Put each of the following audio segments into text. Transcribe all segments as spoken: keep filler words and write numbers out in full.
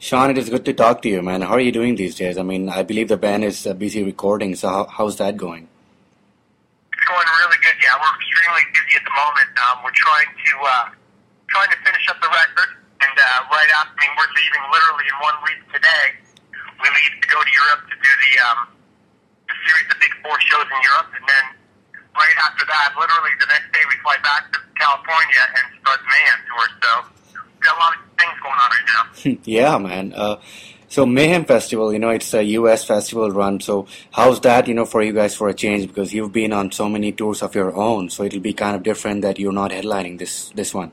Sean, it is good to talk to you, man. How are you doing these days? I mean, I believe the band is uh, busy recording, so how, how's that going? It's going really good, yeah. We're extremely busy at the moment. Um, we're trying to uh, trying to finish up the record, and uh, right after, I mean, we're leaving literally in one week today. We leave to go to Europe to do the um, the series of big four shows in Europe, and then right after that, literally the next day, we fly back to California and start the Mayhem tour. So we've got a lot of things going on right now. Yeah, man. Uh, so Mayhem Festival, you know, it's a U S festival run. So how's that, you know, for you guys for a change? Because you've been on so many tours of your own, so it'll be kind of different that you're not headlining this this one.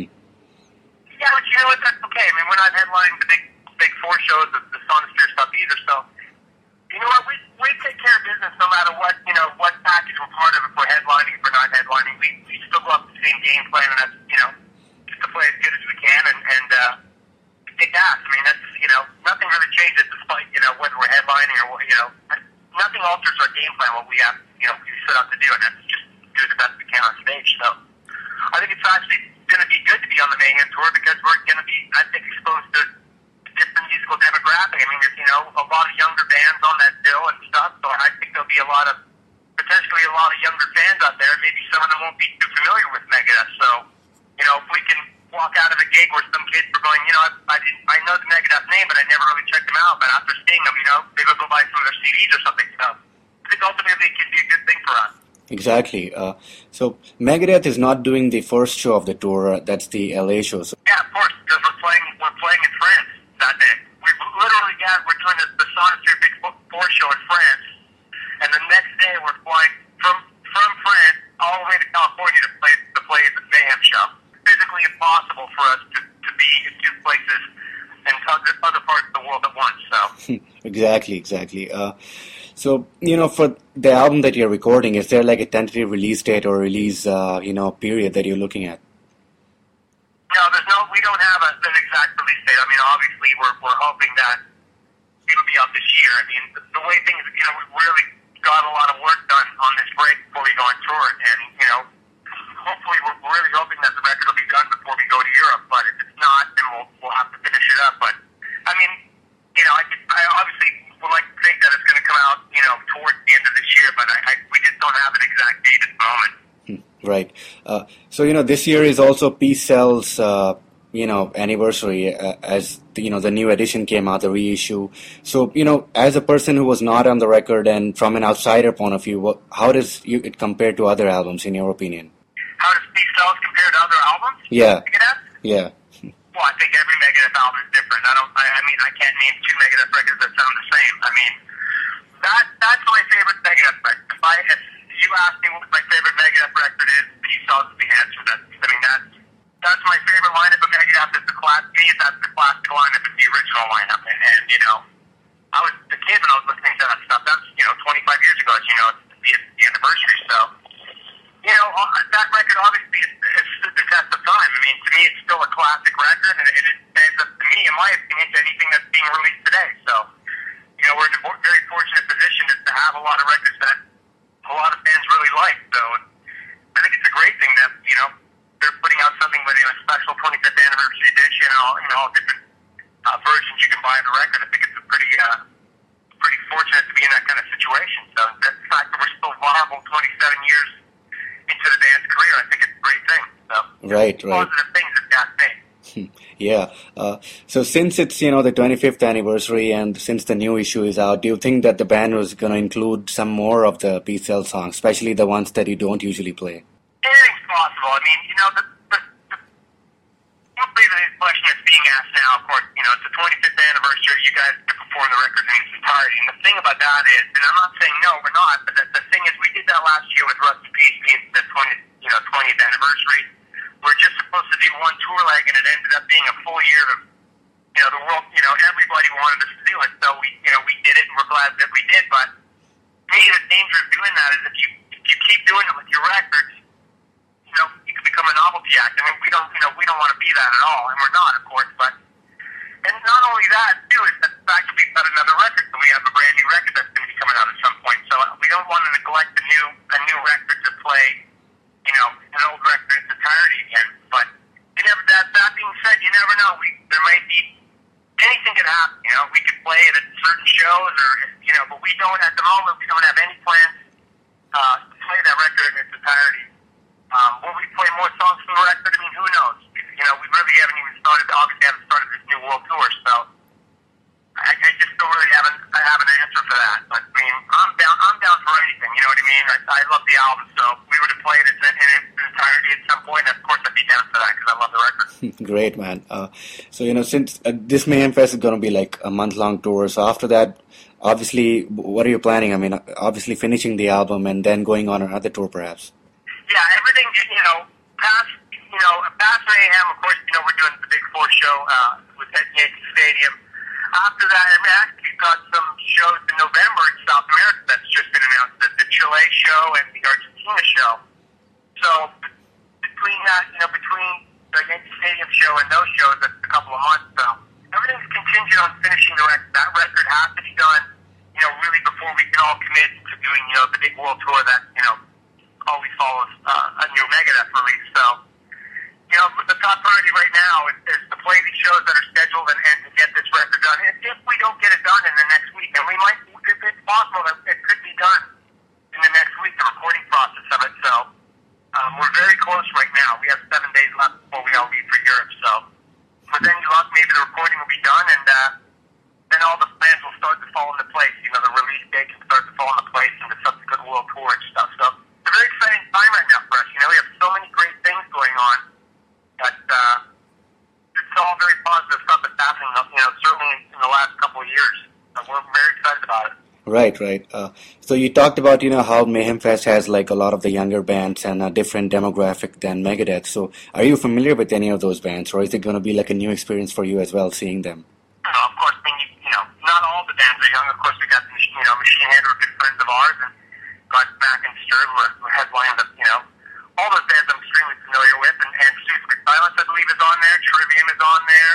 Yeah, but you know what? That's okay. I mean, we're not headlining the big big four shows, the, the Sonosphere stuff either. So you know what? We we take care of business no matter what, you know, what package we're part of. If we're headlining, if we're not headlining, we we still go up the same game plan, and that's, you know, just to play as good as we can and and uh, kick ass. I mean, that's, you know, nothing really changes despite, you know, whether we're headlining or, you know, nothing alters our game plan. What we have, you know, we set out to do, and that's just do the best we can on stage. So I think it's actually going to be good to be on the Mayhem tour because we're going to be, I think, exposed to different musical demographic. I mean, there's, you know, a lot of younger bands on that bill and stuff, so I think there'll be a lot of, potentially a lot of younger fans out there. Maybe some of them won't be too familiar with Megadeth, so, you know, if we can walk out of a gig where some kids were going, you know, I, I, didn't, I know the Megadeth name, but I never really checked them out, but after seeing them, you know, maybe I'll go buy some of their C Ds or something, so I think ultimately it could be a good thing for us. Exactly. Uh, so Megadeth is not doing the first show of the tour. Uh, that's the L A show. So. Yeah, of course, because we're playing we're playing in France that day. We literally got we're doing the, the Sonosphere Big Four show in France, and the next day we're flying from from France all the way to California to play to play the Mayhem show. Physically impossible for us to, to be in two places in other parts of the world at once. So exactly, exactly. Uh, So, you know, for the album that you're recording, is there like a tentative release date or release, uh, you know, period that you're looking at? No, there's no, we don't have a, an exact release date. I mean, obviously, we're we're hoping that it'll be out this year. I mean, the, the way things, you know, we really got a lot of work done on this break before we go on tour, and, you know, hopefully we're really hoping that the record will be done before we go to Europe, but if it's not, then we'll, we'll have to finish it up. But, I mean, you know, I, I obviously would like to think that it's going to come out, you know, towards the end of this year, but I, I, we just don't have an exact date at the moment. Right. Uh, so, you know, this year is also Peace Cell's, uh, you know, anniversary uh, as, the, you know, the new edition came out, the reissue. So, you know, as a person who was not on the record and from an outsider point of view, what, how does you, it compare to other albums, in your opinion? How does Peace Cells compare to other albums? Yeah. Megadeth? Yeah. Well, I think every Megadeth album is different. I don't. I, I mean, I can't name two Megadeth records that sound the same. I mean, that that's my favorite Megadeth record. If I if you ask me what my favorite Megadeth record is, Peace Cells is the answer. That I mean, that's that's my favorite lineup of Megadeth. Is the class. Me, that's the classic lineup. It's the original lineup. And, and you know, I was a kid when I was listening to that stuff. That's, you know, twenty-five years ago. As you know, it's the, the anniversary. So. You know, that record obviously has stood the test of time. I mean, to me, it's still a classic record, and it stands up to me, in my opinion, to anything that's being released today. So, you know, we're in a very fortunate position to have a lot of records that a lot of fans really like. So, I think it's a great thing that, you know, they're putting out something with, you know, a special twenty-fifth anniversary edition and all, you know, all different uh, versions you can buy of the record. I think it's a pretty, uh, pretty fortunate to be in that kind of situation. So, the fact that we're still viable twenty-seven years into the band's career, I think it's a great thing. So, right, right. Positive things that that thing. Yeah. Uh, so since it's, you know, the twenty-fifth anniversary and since the new issue is out, do you think that the band was going to include some more of the Peace Cell songs, especially the ones that you don't usually play? Anything's possible. I mean, you know, the, the, the hopefully the question that's being asked now, of course, you know, it's the twenty-fifth anniversary. You guys can perform the record in its entirety. And the thing about that is, and I'm not saying no, we're not, but the, the thing is, we did that last year with Rust in Peace being the twentieth, you know, twentieth anniversary. We're just supposed to do one tour leg, and it ended up being a full year of, you know, the world, you know, everybody wanted us to do it. So we, you know, we did it, and we're glad that we did. But maybe the danger of doing that is if you if you keep doing it with your records, you know, you can become a novelty act. I mean, we don't, you know, we don't want to be that at all, and we're not, of course. But and not only that, too, is the fact that we've got another record, so we have a brand new record that's going to be coming out at some point. So we don't want to neglect a new a new record to play, you know, an old record in its entirety again. But you never. That that being said, you never know. We there might be anything can happen. You know, we could play it at certain shows, or you know, but we don't at the moment. We don't have any plans uh, to play that record in its entirety. Um, will we play more songs from the record? I mean, who knows? You know, we really haven't even started. Obviously, haven't started this new world tour, so I, I just don't really have an I have an answer for that. But I mean, I'm down. I'm down for anything. You know what I mean? I, I love the album, so if we were to play it in, in its entirety at some point, of course, I'd be down for that because I love the record. Great, man. Uh, so, you know, since uh, this Mayhem Fest is going to be like a month-long tour, so after that, obviously, what are you planning? I mean, obviously finishing the album and then going on another tour, perhaps. Yeah, everything, you know, past, you know, past Mayhem, of course, you know, we're doing the Big Four show uh, with at Yankee Stadium. After that, I mean, actually, we've got some shows in November in South America that's just been announced, the, the Chile show and the Argentina show. So, between that, you know, between the Yankee Stadium show and those shows, that's a couple of months, so everything's contingent on finishing the record. That record has to be done, you know, really before we can all commit to doing, you know, the big world tour that, you know, always follows uh, a new Megadeth release. So, you know, the top priority right now is, is to play these shows that are scheduled and, and to get this record done. If, if we don't get it done in the next week, and we might, if it's possible that it could be done in the next week, the recording process of it. So, um, we're very close right now. We have seven days left before we all leave for Europe. So, within luck, maybe the recording will be done, and uh, then all the plans will start to fall into place. You know, the release date can start to fall into place, and the subsequent world tour and stuff. So, it's a very exciting time right now for us. You know, we have so many great things going on that uh, it's all very positive stuff that's happening, you know, certainly in the last couple of years. So we're very excited about it. Right, right. Uh, so you talked about, you know, how Mayhem Fest has like a lot of the younger bands and a different demographic than Megadeth. So are you familiar with any of those bands, or is it going to be like a new experience for you as well, seeing them? You know, of course, I mean, you, you know, not all the bands are young. Of course, we got, you know, Machine Head who are good friends of ours, and got Back and Stirred who are headlined, you know, all those bands I'm extremely familiar with, and, and Suicide Silence, I believe, is on there. Trivium is on there.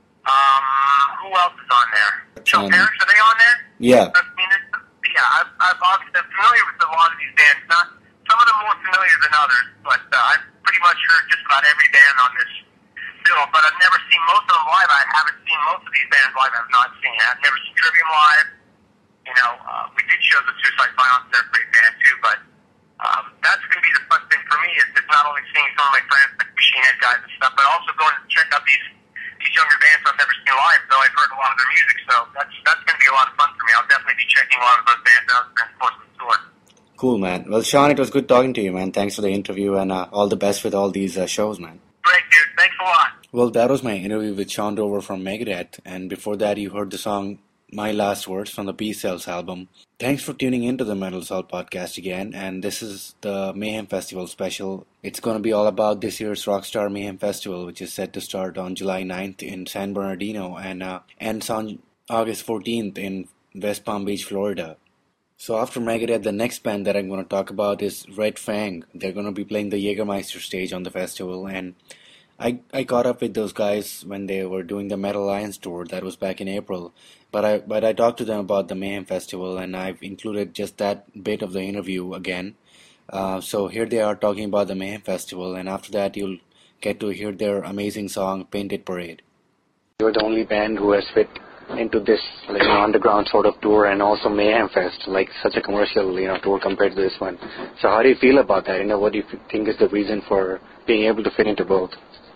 Um, who else is on there? Joe Um, Parrish, are they on there? Yeah. I mean, it's, yeah, I've, I've obviously been familiar with a lot of these bands. Not some of them more familiar than others, but uh, I've pretty much heard just about every band on this bill. But I've never seen most of them live. I haven't seen most of these bands live. I've not seen. I've never seen Trivium live. You know, uh, we did shows with Suicide Silence. They're a great band too, but um, that's going to be the fun thing for me. Is, is not only seeing some of my friends, like Machine Head guys and stuff, but also going to check out these. These younger bands I've never seen live, though I've heard a lot of their music, so that's that's going to be a lot of fun for me. I'll definitely be checking a lot of those bands out during the course of the tour. Cool, man. Well, Sean, it was good talking to you, man. Thanks for the interview, and uh, all the best with all these uh, shows, man. Great, dude. Thanks a lot. Well, that was my interview with Sean Dover from Megadeth, and before that you heard the song My Last Words from the Peace Cells album. Thanks for tuning into the Metal Assault podcast again, and this is the Mayhem Festival special. It's going to be all about this year's Rockstar Mayhem Festival, which is set to start on July ninth in San Bernardino and uh, ends on August fourteenth in West Palm Beach, Florida. So after Megadeth, the next band that I'm going to talk about is Red Fang. They're going to be playing the Jägermeister stage on the festival, and I, I caught up with those guys when they were doing the Metal Alliance tour. That was back in April. But I but I talked to them about the Mayhem Festival, and I've included just that bit of the interview again. Uh, so here they are talking about the Mayhem Festival, and after that you'll get to hear their amazing song, Painted Parade. You're the only band who has fit into this like you know, underground sort of tour, and also Mayhem Fest, like such a commercial you know tour compared to this one. So how do you feel about that? You know, what do you think is the reason for being able to fit into both?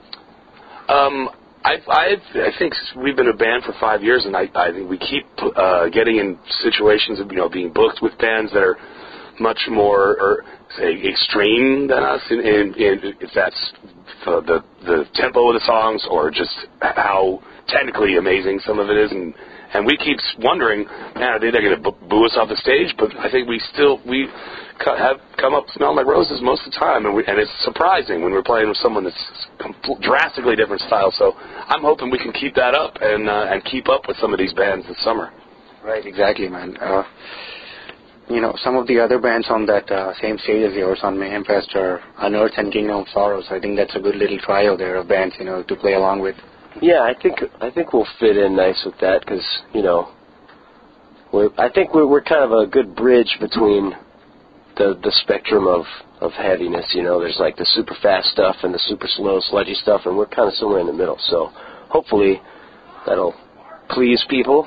Um, I've, I've, I think we've been a band for five years, and I, I think we keep uh, getting in situations of, you know, being booked with bands that are much more, or say, extreme than us, in, in, in if that's the, the the tempo of the songs or just how technically amazing some of it is, and and we keep wondering, man, are they going to boo us off the stage? But I think we still we have come up smelling like roses most of the time, and, we, and it's surprising when we're playing with someone that's drastically different style. So I'm hoping we can keep that up and uh, and keep up with some of these bands this summer. Right, exactly, man. Uh, you know, some of the other bands on that uh, same stage as yours on Mayhem Fest are Unearth and Kingdom of Sorrows. I think that's a good little trio there of bands, you know, to play along with. Yeah, I think I think we'll fit in nice with that because you know, we're I think we're we're kind of a good bridge between the the spectrum of of heaviness. You know, there's like the super fast stuff and the super slow sludgy stuff, and we're kind of somewhere in the middle. So hopefully that'll please people.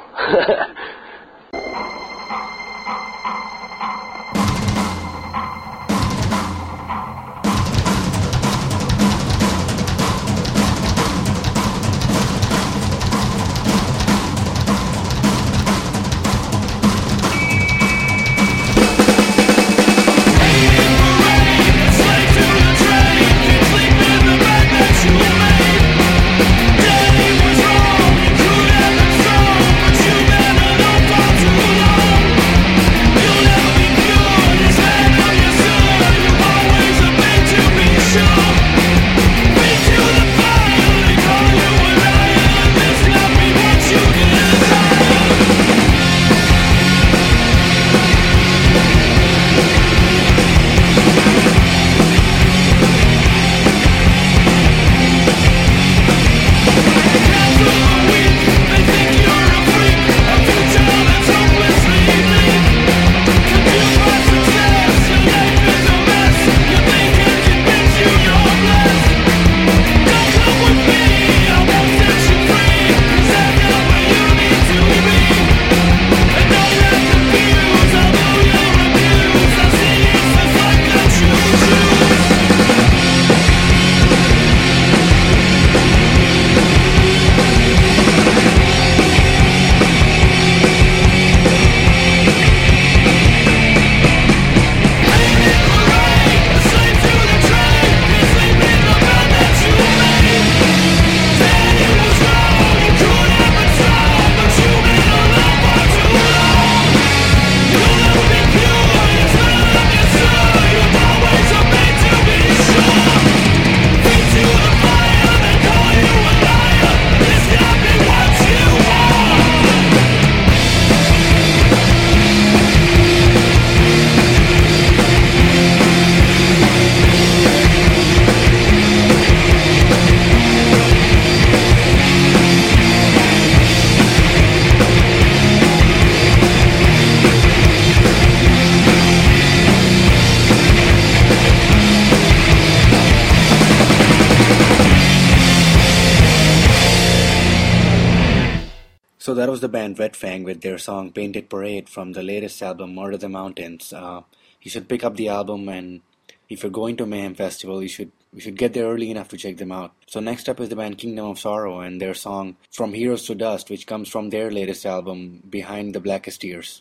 So that was the band Red Fang with their song Painted Parade from the latest album Murder the Mountains. Uh, you should pick up the album, and if you're going to Mayhem Festival, you should you should get there early enough to check them out. So next up is the band Kingdom of Sorrow and their song From Heroes to Dust, which comes from their latest album Behind the Blackest Tears.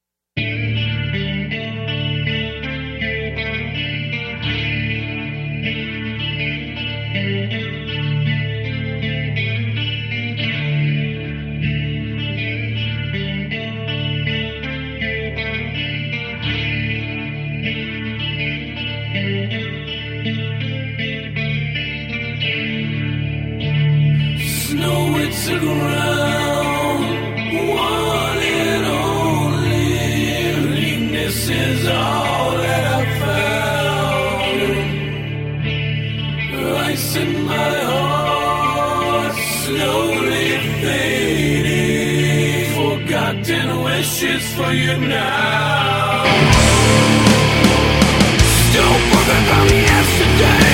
Snow, it's a ground, one and only. Weakness is all that I found. Ice in my heart, slowly fading. Forgotten wishes for you now. Still broken from yesterday.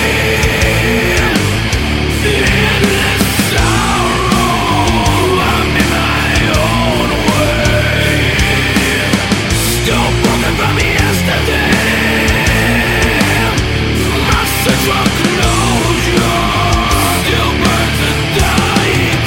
Endless sorrow, I'm in my own way. Still broken from yesterday. My search for closure still burns a dying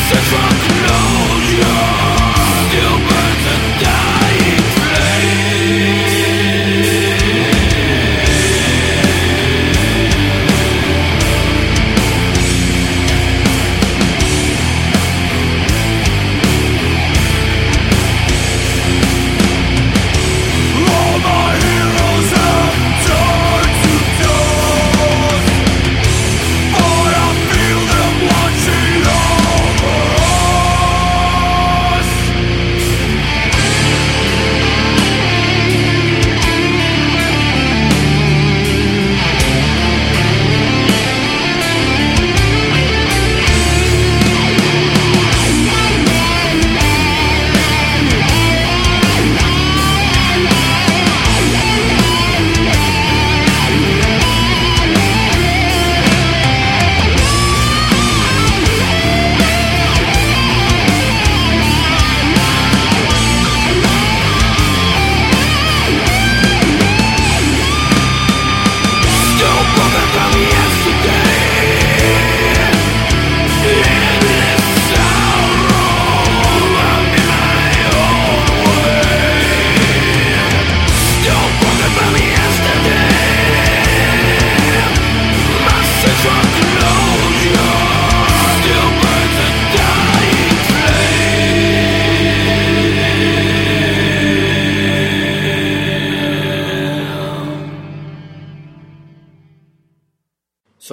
flame.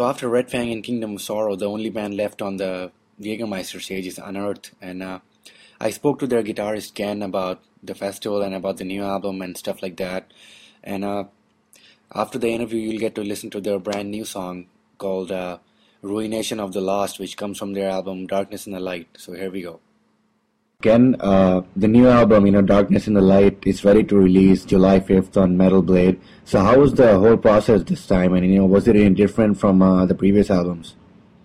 so after Red Fang and Kingdom of Sorrow, the only band left on the Jägermeister stage is Unearthed, and uh, I spoke to their guitarist Ken about the festival and about the new album and stuff like that. And uh, after the interview, you'll get to listen to their brand new song called uh, Ruination of the Lost, which comes from their album Darkness in the Light. So here we go. Ken, uh, the new album, you know, Darkness in the Light, is ready to release July fifth on Metal Blade. So how was the whole process this time? And, you know, was it any different from uh, the previous albums?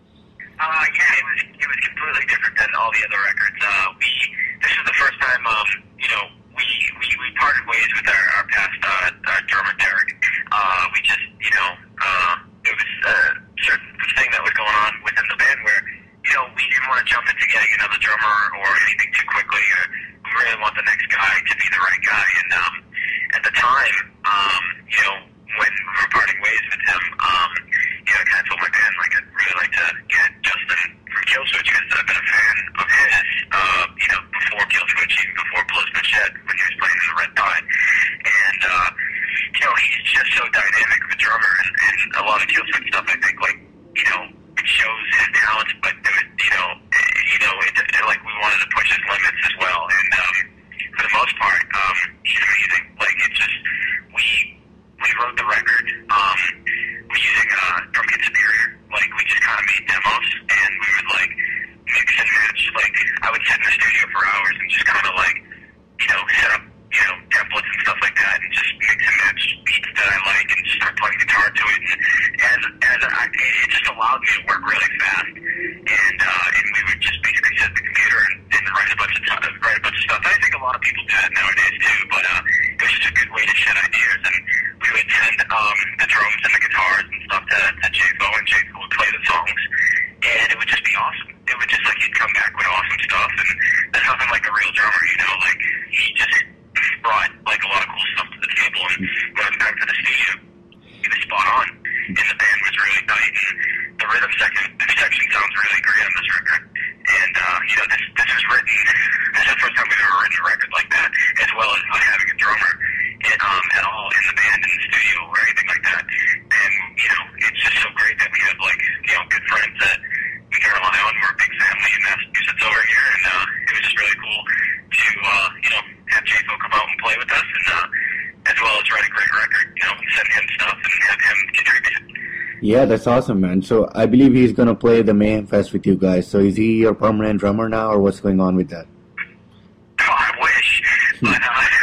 Uh, yeah, it was, it was completely different than all the other records. Uh, we, this is the first time, um, you know, we, we, we parted ways with our, our past, uh, our drummer Derek. Uh, we just, you know, uh, it was a certain thing that was going on within the band where, you know, we didn't want to jump into getting another drummer or anything too quickly. Or we really want the next guy to be the right guy. And um, at the time, um, you know, when we were parting ways with him, um, you know, I kind of told my band, like, I'd really like to get Justin from Killswitch because I've been a fan of his, uh, you know, before Killswitch, even before Blood's Been Shed, when he was playing in the Red Tide. And, uh, you know, he's just so dynamic of a drummer. And, and a lot of Killswitch stuff, I think, like, you know, it shows his talents, but it was, you know, you know, it, it, like we wanted to push his limits as well. And um, for the most part, um, he's amazing. Like it just, we we wrote the record um, using uh, Drum Kit Superior. Like we just kind of made demos, and we would like mix and match. Like I would sit in the studio for hours and just kind of like, you know, set up, you know, templates and stuff like that, and just mix and match beats that I like, and just start playing guitar to it. And as as I, it just allowed me to work really fast, and uh, and we would just basically sit at the computer and, and write a bunch of t- write a bunch of stuff. I think a lot of people do that nowadays too, but uh, it was just a good way to shed ideas. And we would send um, the drums and the guitars and stuff to, to J-Bo, and J-Bo would play the songs, and it would just be awesome. It would just like he'd come back with awesome stuff, and there's nothing like a real drummer, you know, like he just brought like a lot of cool stuff to the table. And when I was back to the studio, he was spot on, and the band was really tight, and the rhythm section, the section sounds really great on this record. And uh, you know, this this was written. This is the first time we've ever written a record like that, as well as not having a drummer it, um, at all in the band, in the studio, or anything like that. And you know, it's just so great that we have like you know good friends that we can rely on. We're a big family in Massachusetts over here, and uh, it was just really cool to uh, you know have J-Fo come out and play with us, and uh, as well as write a great record. You know, send him stuff and have him contribute. Yeah, that's awesome, man. So I believe he's going to play the Mayhem Fest with you guys. So is he your permanent drummer now, or what's going on with that? Oh, I wish. But, uh,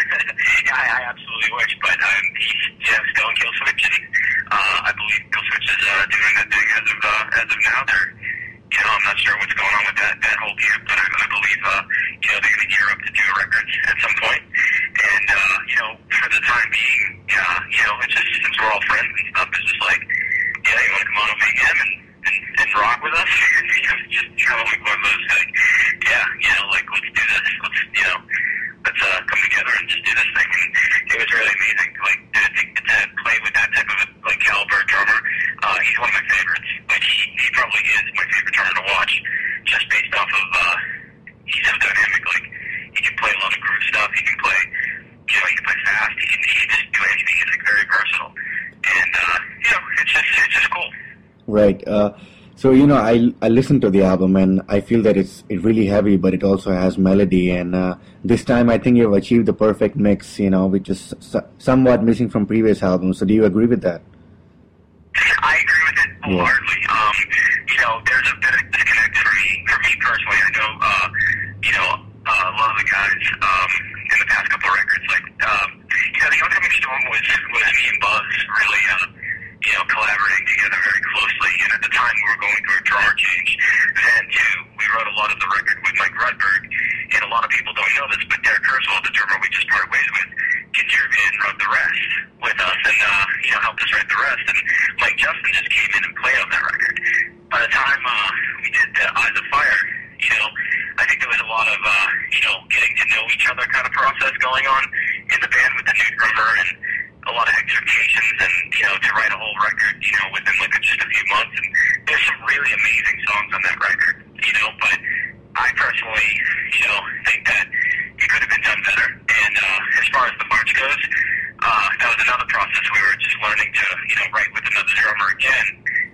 yeah, I, I absolutely wish. But um, he's you know, still in Killswitch, and uh, I believe Killswitch is uh, doing that thing as of, uh, as of now. They're, you know, I'm not sure what's going on with that, that whole deal, but I, I believe, uh, you know, they're going to gear up to do records at some point. And, uh, you know, for the time being, yeah, you know, it's just, since we're all friends and stuff, it's just like, yeah, you want to come on over Mayhem and, and, and rock with us? You know, it's just kind of like one of those, like, yeah, you know, like, let's do this. Let's, you know, let's uh, come together and just do this thing. And it was really amazing, like, to, to, to play with that type of, like, caliber drummer. Uh, he's one of my favorites. Like, he, he probably is my favorite drummer to watch, just based off of, uh, he's so dynamic. Like, he can play a lot of groove stuff. He can play, you know, he can play fast. He can, he can just do anything. He's, like, very versatile. And, uh, you know, it's just, it's just cool. Right. Uh, so, you know, I I listened to the album, and I feel that it's it's really heavy, but it also has melody. And uh, this time, I think you've achieved the perfect mix, you know, which is so- somewhat missing from previous albums. So do you agree with that? I agree with it wholeheartedly. Yeah. Um, you know, there's a bit of disconnect for me, for me personally. I know, uh, you know, uh, a lot of the guys um, in the past couple of records, like, um, you know, the Oncoming Storm was, was me and Buzz really, uh, you know, collaborating together very closely. And at the time, we were going through a drummer change. Then, too, we wrote a lot of the record with Mike Rudberg. And a lot of people don't know this, but Derek Kurzweil, the drummer we just parted ways with, contributed and wrote the rest with us, and uh, you know, helped us write the rest. And Mike Justin just came in and played on that record. By the time uh, we did the Eyes of Fire, you know, I think there was a lot of uh, you know, getting to know each other kind of process going on in the band with the new drummer, and a lot of expectations, and you know, to write a whole record, you know, within like just a few months. And there's some really amazing songs on that record, you know, but I personally, you know, think that it could have been done better. And uh, as far as the march goes, uh, that was another process. We were just learning to, you know, write with another drummer again. And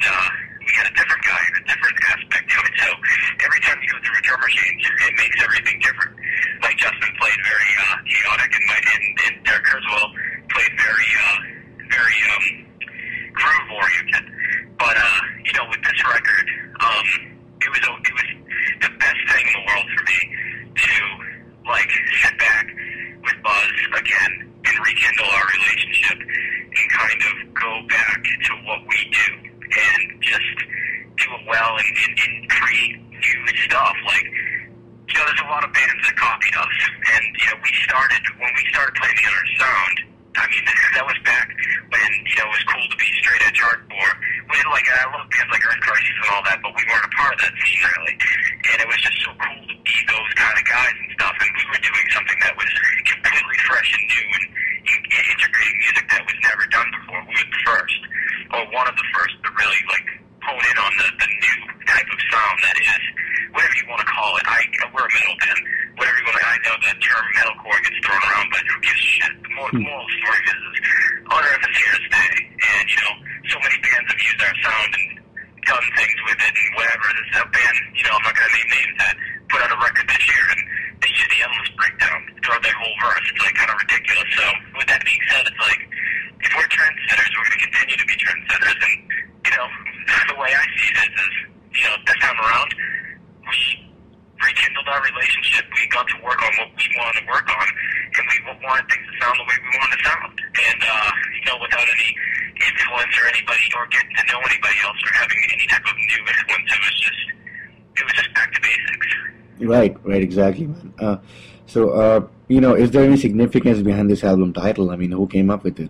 uh, we had a different guy, a different aspect to it. So every time you go through a drummer change, it makes everything different. Like Justin played very uh, chaotic, and, my, and, and Derek Kurzweil played very, uh, very um, groove oriented. But uh, you know, with this record, um, it was it was the best thing in the world for me to like sit back with Buzz again and rekindle our relationship and kind of go back to what we do and just do it well and, and, and create new stuff. Like, you know, there's a lot of bands that copied us, and you know, we started when we started playing the other sound. I mean, that was back when, you know, it was cool to be straight edge hardcore. We like, I love bands like Earth Crisis and all that, but we weren't a part of that scene really. And it was just so cool to be those kind of guys and stuff. And we were doing something that was completely fresh and new and, and integrating music that was never done before. We were the first, or one of the first, to really like hone in on the, the new type of sound that is, whatever you want to call it. I we're a metal band. Whatever you want to, I know that term metalcore gets thrown around, but who gives a shit? The more, the moral story is, is On Earth is here to stay, and you know, so many bands have used our sound and done things with it and whatever. There's a band, you know, I'm not gonna name names, that put out a record this year and they use the Endless Breakdown throughout their whole verse. It's like kind of ridiculous. So with that being said, it's like if we're trendsetters, we're gonna continue to be trendsetters, and you know, the way I see it is, is you know, this time around, we rekindled our relationship. We got to work on what we wanted to work on, and we wanted things to sound the way we wanted to sound. And, uh, you know, without any influence or anybody, or getting to know anybody else, or having any type of new influence, it was just, it was just back to basics. Right, right, exactly, man. Uh, so, uh, you know, is there any significance behind this album title? I mean, who came up with it?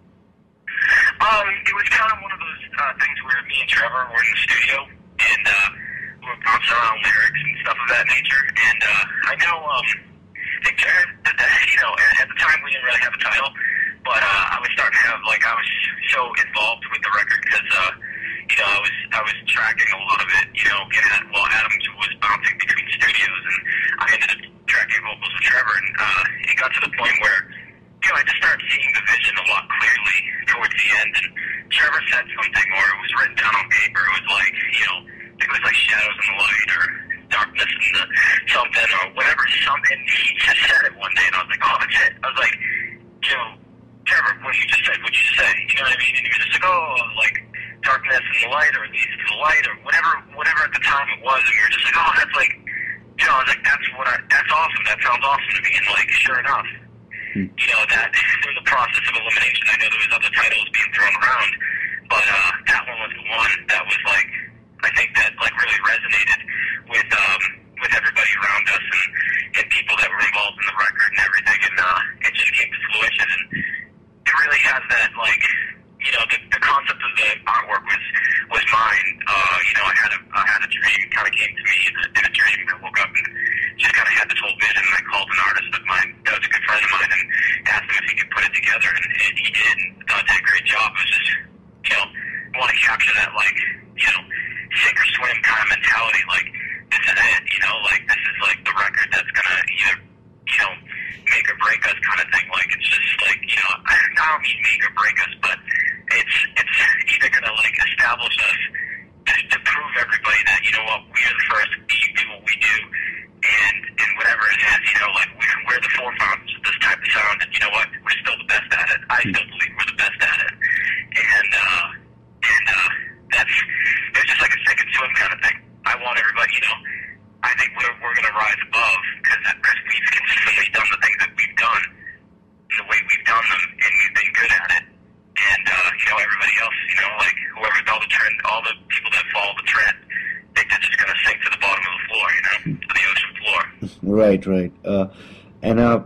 Um, it was kind of one of those uh, things where me and Trevor were in the studio, and, uh, we were bouncing around lyrics and stuff of that nature, and, uh, I know, um, I think Jared, you know, at the time we didn't really have a title, but, uh, I was starting to have, like, I was so involved with the record because, uh, you know, I was, I was tracking a lot of it, you know, and, well, Adams was bouncing between studios, and I ended up tracking vocals with Trevor, and, uh, it got to the point where, you know, I just started seeing the vision a lot clearly towards the end, and Trevor said something, or it was written down on paper, it was like, you know, it was like shadows in the light, or darkness in the something, or whatever, something, he just said it one day, and I was like, oh, that's it. I was like, you know, Trevor, what you just said, what'd you say? You know what I mean? And he was just like, oh, like, darkness in the light, or leads to the light, or whatever, whatever at the time it was, and we were just like, oh, that's like, you know, I was like, that's what I, that's awesome, that sounds awesome to me, and like, sure enough, hmm. you know, that, through the process of elimination, I know there was other titles being thrown around, but, uh, that one was the one that was like, I think that like really resonated with um with everybody around us and, and people that were involved in the record and everything, and uh it just came to fruition, and it really has that, like, you know, the, the concept of the artwork was was mine. Uh, you know, I had a I had a dream, it kind of came to me in a, in a dream. I woke up and just kind of had this whole vision, and I called an artist of mine that was a good friend of mine and asked him if he could put it together, and, and he did, and uh, did a great job. It was just, you know, I want to capture that, like, you know, sink or swim kind of mentality, like, this is it, you know, like, this is like the record that's gonna either, you know, make or break us kind of thing. Like, it's just like, you know, I don't mean make or break us, but it's it's either gonna like establish us to, to prove everybody that, you know what, we are the first, we do what we do, and and whatever it is, you know, like, we're, we're the forefathers of this type of sound, and you know what, we're still the best at it. I still believe we're the best at it, and uh and uh that's, it's just like a sink and swim kind of thing. I want everybody, you know, I think we're, we're going to rise above, because we've consistently done the things that we've done, the way we've done them, and we've been good at it. And, uh, you know, everybody else, you know, like, whoever, all the trend, all the people that follow the trend, they, they're just going to sink to the bottom of the floor, you know, to the ocean floor. Right, right. Uh, and uh,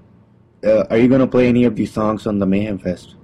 uh, are you going to play any of these songs on the Mayhem Fest?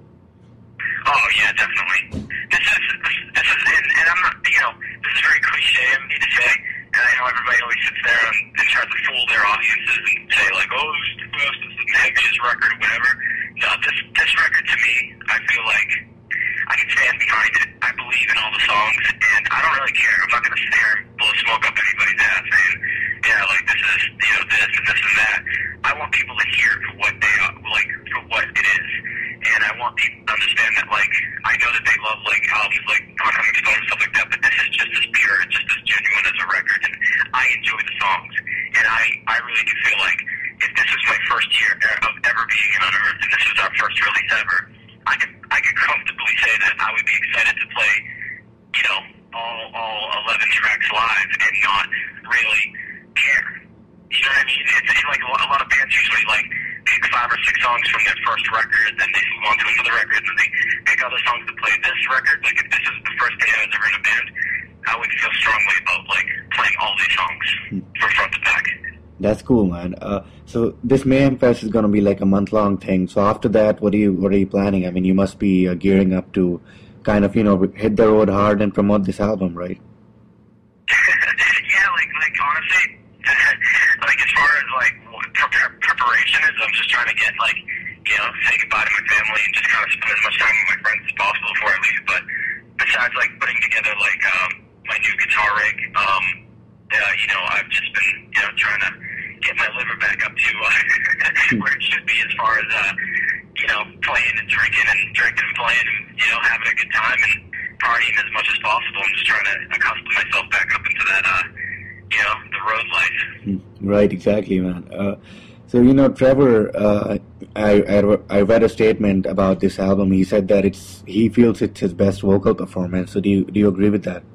Oh, yeah, definitely. This is, this, this is, and, and I'm not, you know, this is very cliche of me to say, and I know everybody always sits there and, and tries to fool their audiences and say, like, oh, this is the best, this is the heaviest record, or whatever. No, this, this record, to me, I feel like I can stand behind it. I believe in all the songs, and I don't really care. I'm not going to sit there and blow smoke up anybody's ass saying, yeah, like, this is, you know, this and this and that. I want people to hear it for what they are, like, for what it is. and I want people to understand that, like, I know that they love, like, albums like Oncoming Storm and stuff like that, but this is just as pure and just as genuine as a record, and I enjoy the songs. And I, I really do feel like if this was my first year of ever being in Unearthed, and this was our first release ever, I could I could comfortably say that I would be excited to play, you know, all all eleven tracks live and not really care. You know what I mean? It's, it's like a lot, a lot of bands usually like pick five or six songs from their first record, then they move on to another record, and then they pick other songs to play this record. Like if this is the first day I was ever in a band, I would feel strongly about like playing all these songs from front to back. That's cool, man. Uh, so this Mayhem Fest is going to be like a month-long thing. So after that, what are you what are you planning? I mean, you must be uh, gearing up to kind of, you know, hit the road hard and promote this album, right? Yeah, like like honestly, like as far as like what pre- preparation is, I'm just trying to get like, you know, say goodbye to my family and just kind of spend as much time with my friends as possible before I leave. But besides like putting together like um, my new guitar rig, um, uh, you know, I've just been, you know, trying to get my liver back up to uh, where it should be as far as, uh, you know, playing and drinking and drinking and playing and, you know, having a good time and partying as much as possible. I'm just trying to accustom myself back up into that, uh, you know, the road life. Right, exactly, man. Uh, so, you know, Trevor, uh, I, I I read a statement about this album. He said that it's he feels it's his best vocal performance. So do you, do you agree with that?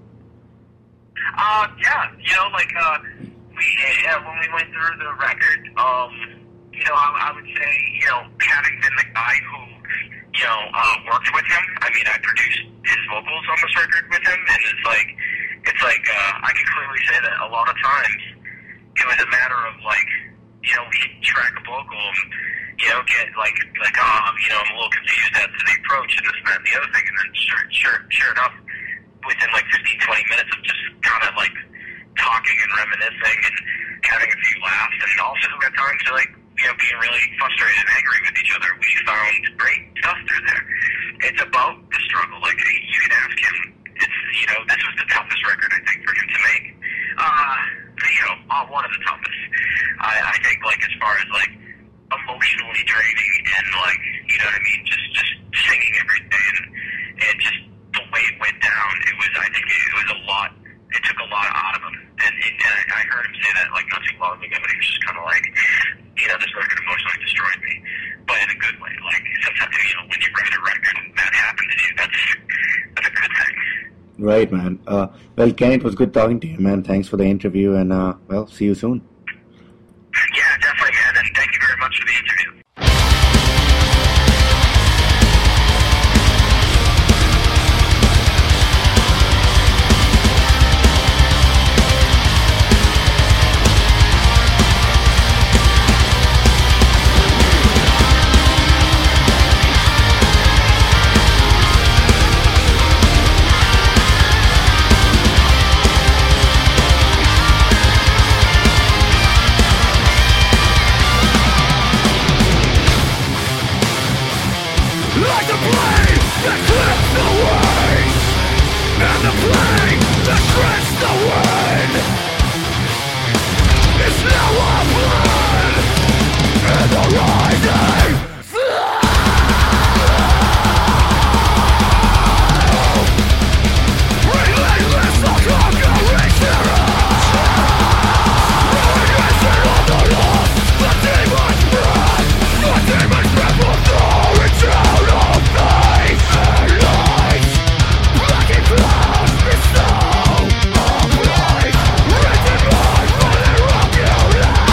Uh, yeah, you know, like, uh, we, yeah, when we went through the record, um, you know, I, I would say, you know, having been the guy who, you know, uh, worked with him, I mean, I produced his vocals on this record with him, and it's like, it's like, uh, I can clearly say that a lot of times, it was a matter of, like, you know, he'd track a vocal, and, you know, get, like, like, oh, you know, I'm a little confused as to the approach, and this and that and the other thing, and then sure, sure, sure enough, within like fifteen, twenty minutes of just kind of like talking and reminiscing and having a few laughs, and also at times like, you know, being really frustrated and angry with each other, we found great stuff through there. It's about the struggle. Like, you can ask him, it's, you know, this was the toughest record I think for him to make. Uh, you know, uh, one of the toughest. I, I think like as far as like emotionally draining and like, you know what I mean, just, just singing every day and, and just the way it went down, it was, I think it, it was a lot, it took a lot out of him, and, and, and I heard him say that, like, not too long ago, but he was just kind of like, you know, this record emotionally destroyed me, but in a good way, like, sometimes, you know, when you write a record and that happens to you, that's, that's a good thing. Right, man. Uh, well, Ken, it was good talking to you, man. Thanks for the interview, and, uh, well, see you soon. Yeah, definitely, man, and thank you very much for the interview. Written blood, running rock you life.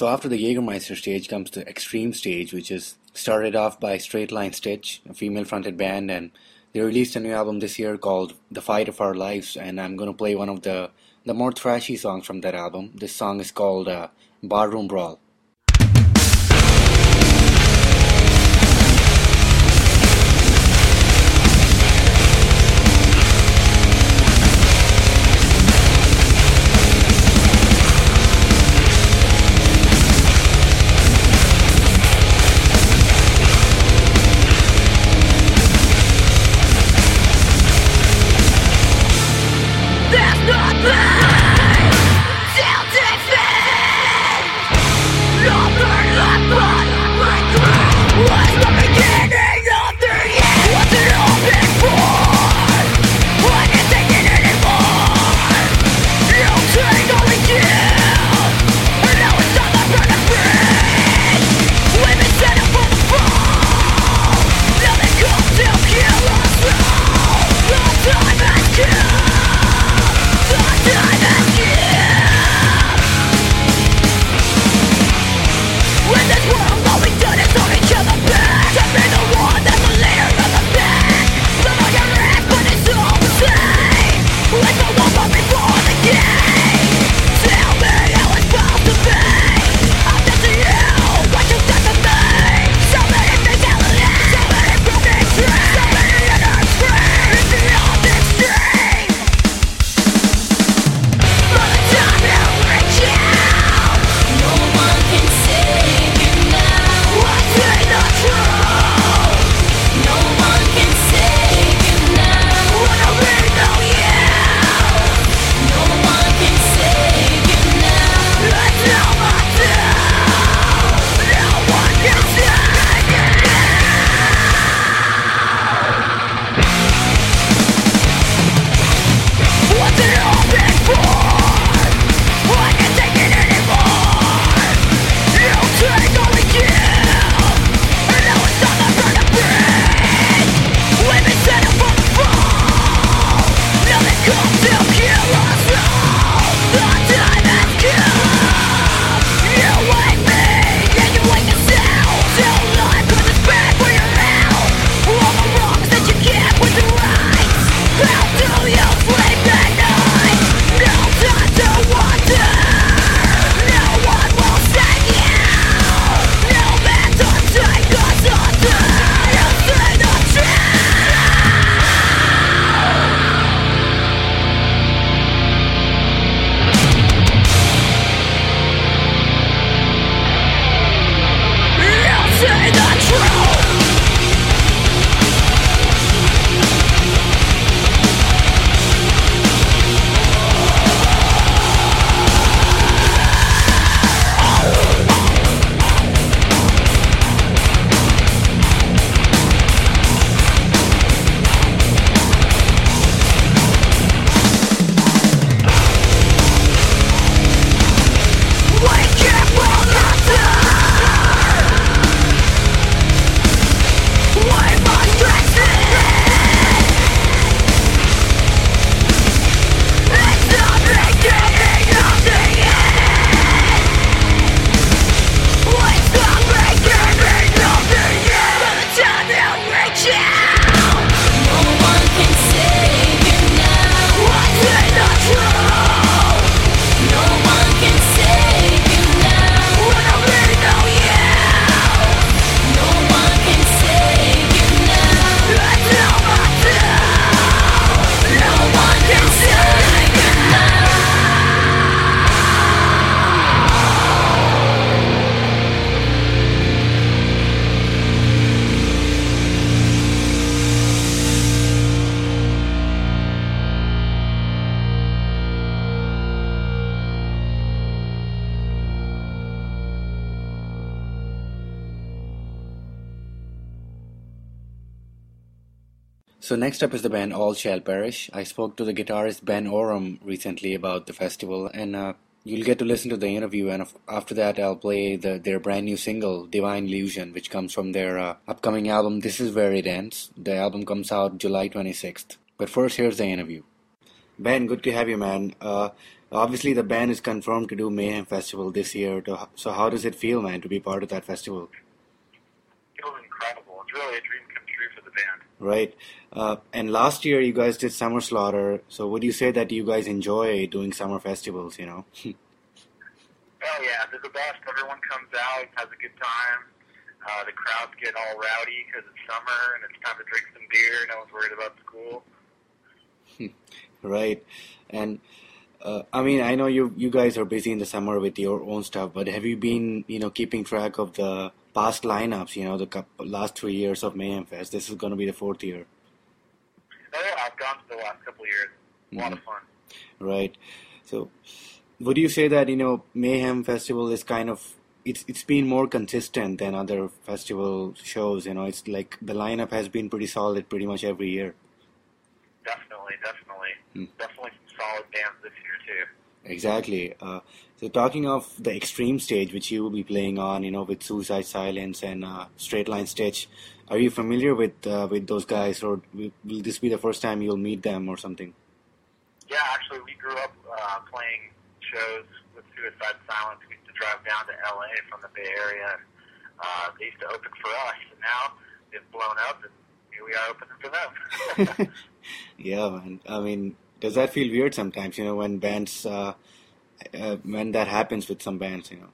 So after the Jägermeister stage comes the Extreme stage, which is started off by Straight Line Stitch, a female-fronted band, and they released a new album this year called The Fight of Our Lives, and I'm going to play one of the, the more thrashy songs from that album. This song is called uh, Barroom Brawl. So next up is the band All Shall Perish. I spoke to the guitarist Ben Oram recently about the festival, and uh, you'll get to listen to the interview, and after that I'll play the, their brand new single, Divine Illusion, which comes from their uh, upcoming album, This Is Where It Ends. The album comes out July twenty-sixth. But first, here's the interview. Ben, good to have you, man. Uh, obviously, the band is confirmed to do Mayhem Festival this year. To, so, how does it feel, man, to be part of that festival? It feels incredible. It's really a dream come true for the band. Right. Uh, and last year, you guys did Summer Slaughter. So, would you say that you guys enjoy doing summer festivals? You know. Oh yeah, they're the best. Everyone comes out, has a good time. Uh, the crowds get all rowdy because it's summer and it's time to drink some beer. No one's worried about school. Right. And uh, I mean, I know you you guys are busy in the summer with your own stuff, but have you been, you know, keeping track of the past lineups? You know, the couple, last three years of Mayhem Fest. This is going to be the fourth year. Oh yeah, I've gone to the last couple of years. A lot of fun. Right. So, would you say that, you know, Mayhem Festival is kind of, it's it's been more consistent than other festival shows? You know, it's like the lineup has been pretty solid pretty much every year. Definitely, definitely. Hmm. Definitely some solid bands this year too. Exactly. Uh, so talking of the extreme stage, which you will be playing on, you know, with Suicide Silence and uh, Straight Line Stitch, are you familiar with uh, with those guys, or will, will this be the first time you'll meet them or something? Yeah, actually, we grew up uh, playing shows with Suicide Silence. We used to drive down to L A from the Bay Area. And, uh, they used to open for us, and now they've blown up, and here we are opening for them. Yeah, man. I mean, does that feel weird sometimes, you know, when bands, uh, uh, when that happens with some bands, you know?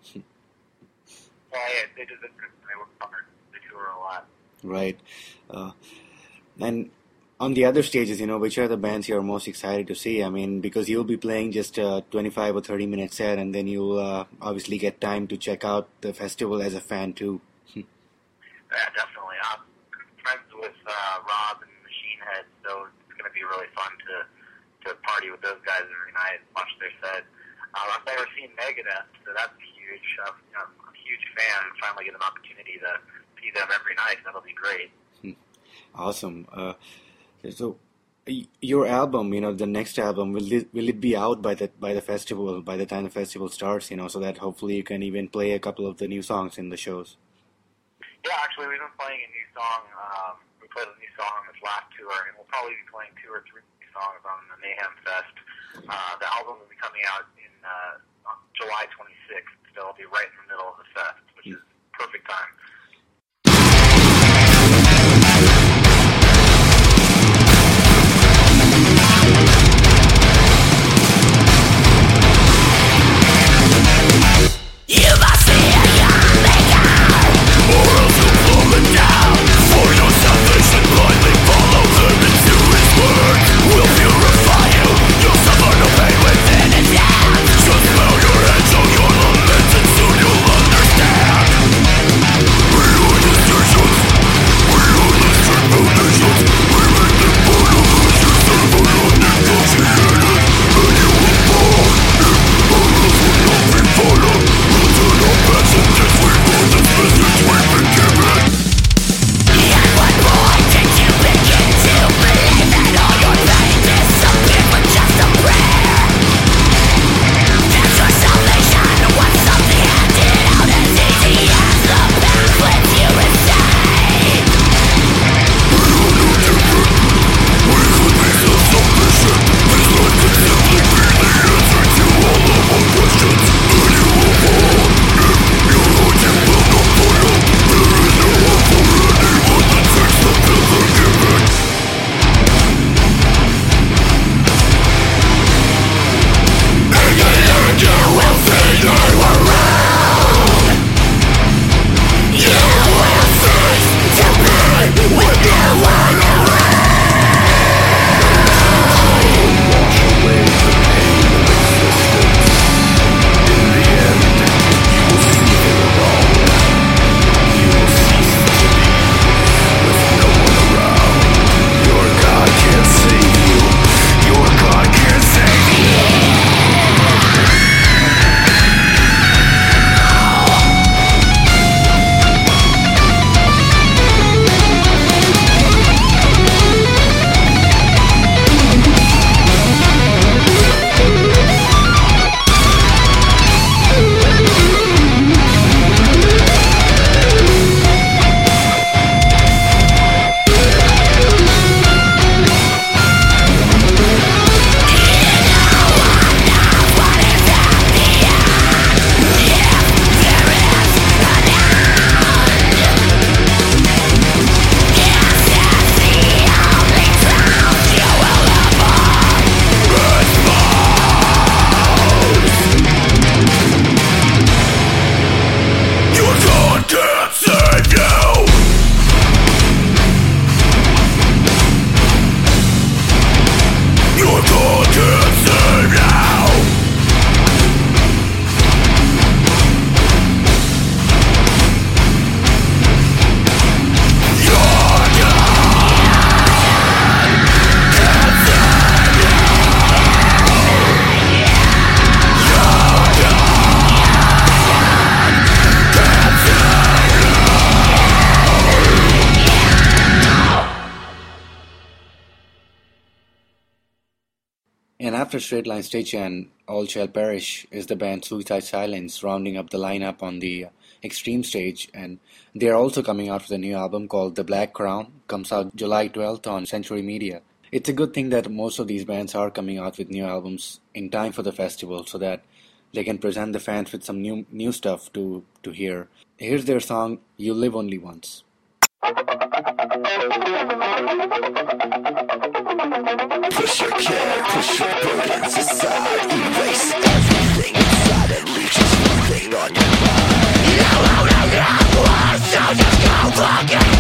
Well, yeah, they did it. They work hard. They tour a lot. Right. Uh, and on the other stages, you know, which are the bands you're most excited to see? I mean, because you'll be playing just a twenty-five or thirty minute set, and then you'll uh, obviously get time to check out the festival as a fan, too. Yeah, definitely. I'm friends with uh, Rob and Machine Head, so it's going to be really fun to to party with those guys every night, watch their set. Um, I've never seen Megadeth, so that's huge. I'm, you know, I'm a huge fan, and finally get an opportunity to see them every night. That'll be great. Awesome. Uh, so, y- your album, you know, the next album, will it, will it be out by the by the festival, by the time the festival starts, you know, so that hopefully you can even play a couple of the new songs in the shows? Yeah, actually, we've been playing a new song. Um, we played a new song on this last tour, and we'll probably be playing two or three songs on the Mayhem Fest. Uh, the album will be coming out in uh, on July twenty-sixth, so it'll be right in the middle of the fest, which is perfect time. You must see it coming out, or else you'll plummet down. For your salvation, blindly follow them into his word. Will purify you, you'll suffer no pain within his hands. Just bow your head, show your lament, and soon you'll understand. And after Straight Line Stitch and All Shall Perish is the band Suicide Silence rounding up the lineup on the Extreme stage, and they are also coming out with a new album called The Black Crown. Comes out July twelfth on Century Media. It's a good thing that most of these bands are coming out with new albums in time for the festival so that they can present the fans with some new new stuff to, to hear. Here's their song, You Live Only Once. Push your care, push your burdens aside. Erase everything inside and leave just one thing on your mind. You only have one, so just go fucking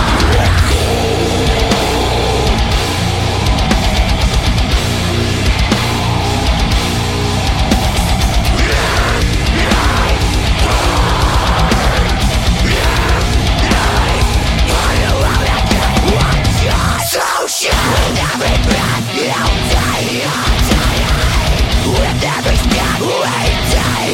so shit with every breath you die, you die. With every step we die,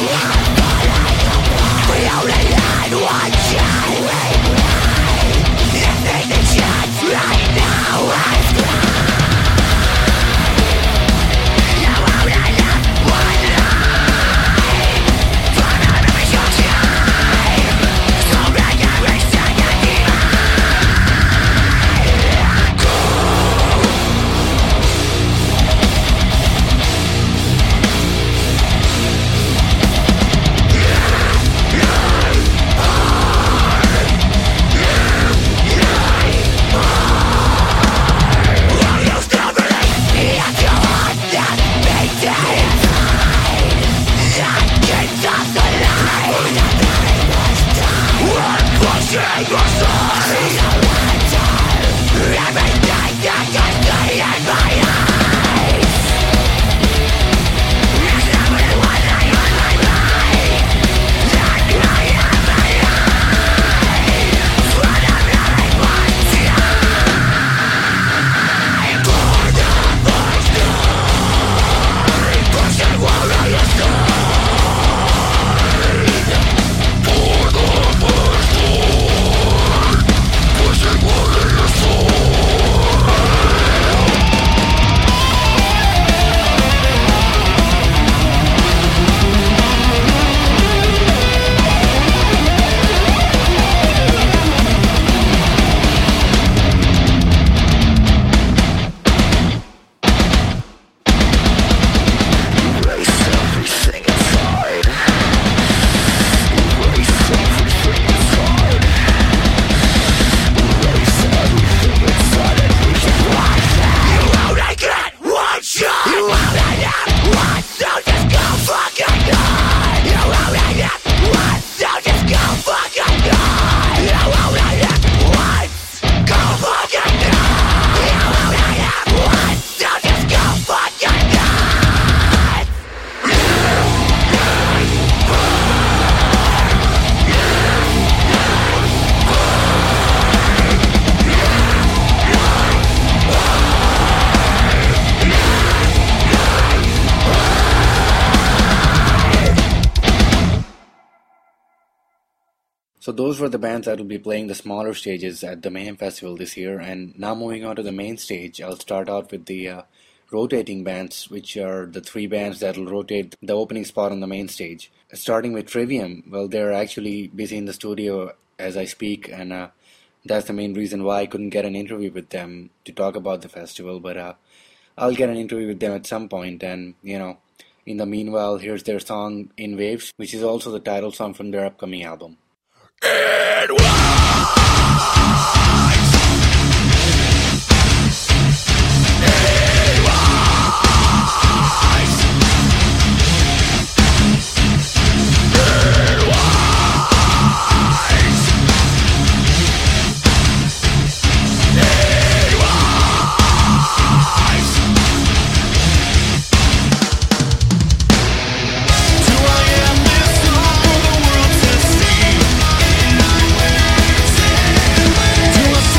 we only had one shot. You think the chance right now is gone. You only have one life, but I'm a your time. So bring every second So those were the bands that will be playing the smaller stages at the Mayhem Festival this year. And now moving on to the main stage, I'll start out with the uh, rotating bands, which are the three bands that will rotate the opening spot on the main stage. Starting with Trivium, well, they're actually busy in the studio as I speak, and uh, that's the main reason why I couldn't get an interview with them to talk about the festival. But uh, I'll get an interview with them at some point, and, you know, in the meanwhile, here's their song In Waves, which is also the title song from their upcoming album. It was To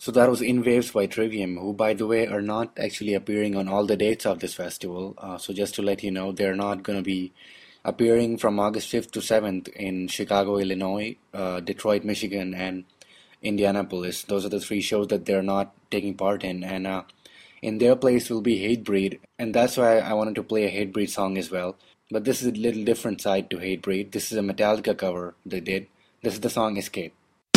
So that was In Waves by Trivium, who, by the way, are not actually appearing on all the dates of this festival. Uh, so just to let you know, they're not going to be appearing from August fifth to seventh in Chicago, Illinois, uh, Detroit, Michigan, and Indianapolis. Those are the three shows that they're not taking part in. And uh, in their place will be Hatebreed, and that's why I wanted to play a Hatebreed song as well. But this is a little different side to Hatebreed. This is a Metallica cover they did. This is the song Escape.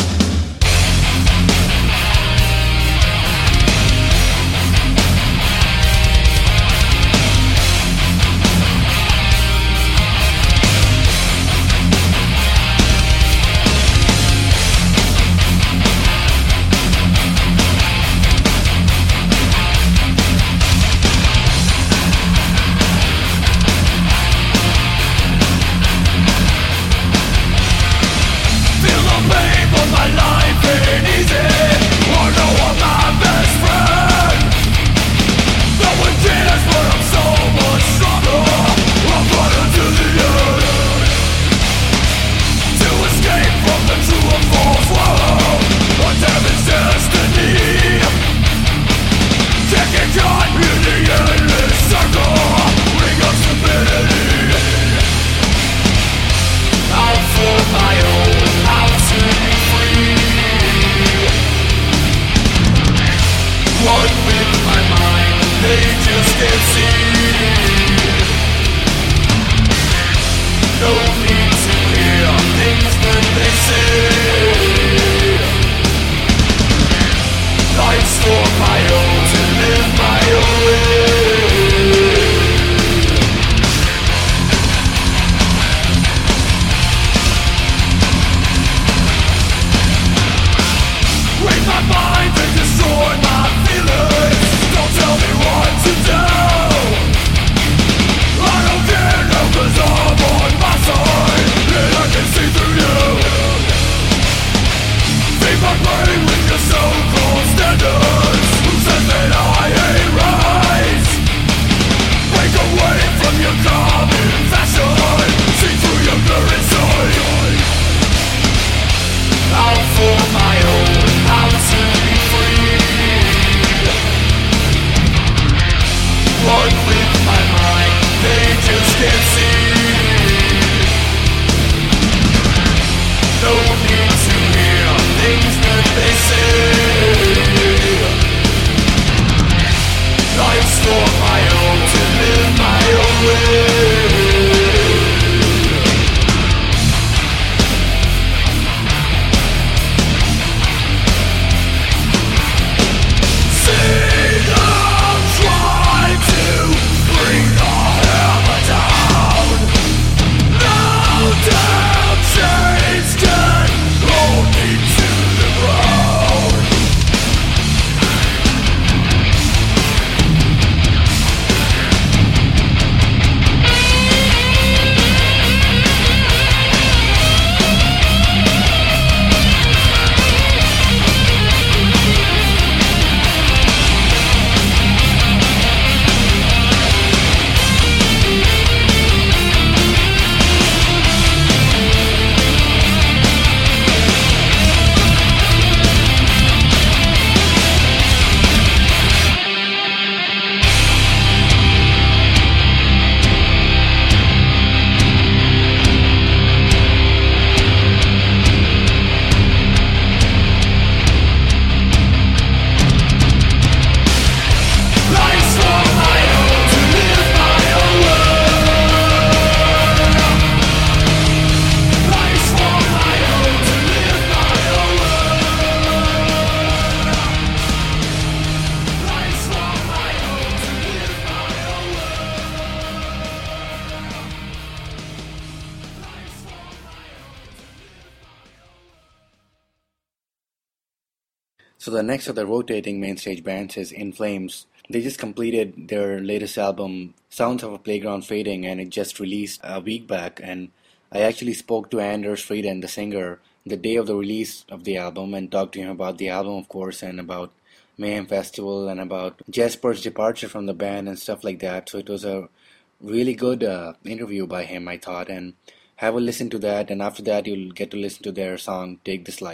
So the next of the rotating mainstage bands is In Flames. They just completed their latest album, Sounds of a Playground Fading, and it just released a week back. And I actually spoke to Anders Frieden, the singer, the day of the release of the album, and talked to him about the album, of course, and about Mayhem Festival, and about Jesper's departure from the band and stuff like that. So it was a really good uh, interview by him, I thought, and have a listen to that, and after that you'll get to listen to their song, Take This Life.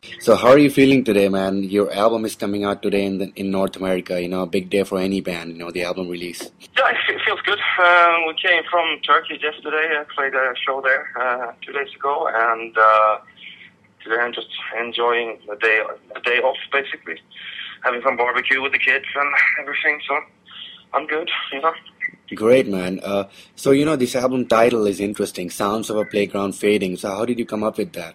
So how are you feeling today, man? Your album is coming out today in the, in North America. You know, a big day for any band. You know, the album release. Yeah, it fe- feels good. Uh, we came from Turkey yesterday. I played a show there uh, two days ago, and uh, today I'm just enjoying the day, the day off, basically, having some barbecue with the kids and everything. So I'm good, you know. Great, man. Uh, so you know, this album title is interesting. Sounds of a Playground Fading. So how did you come up with that?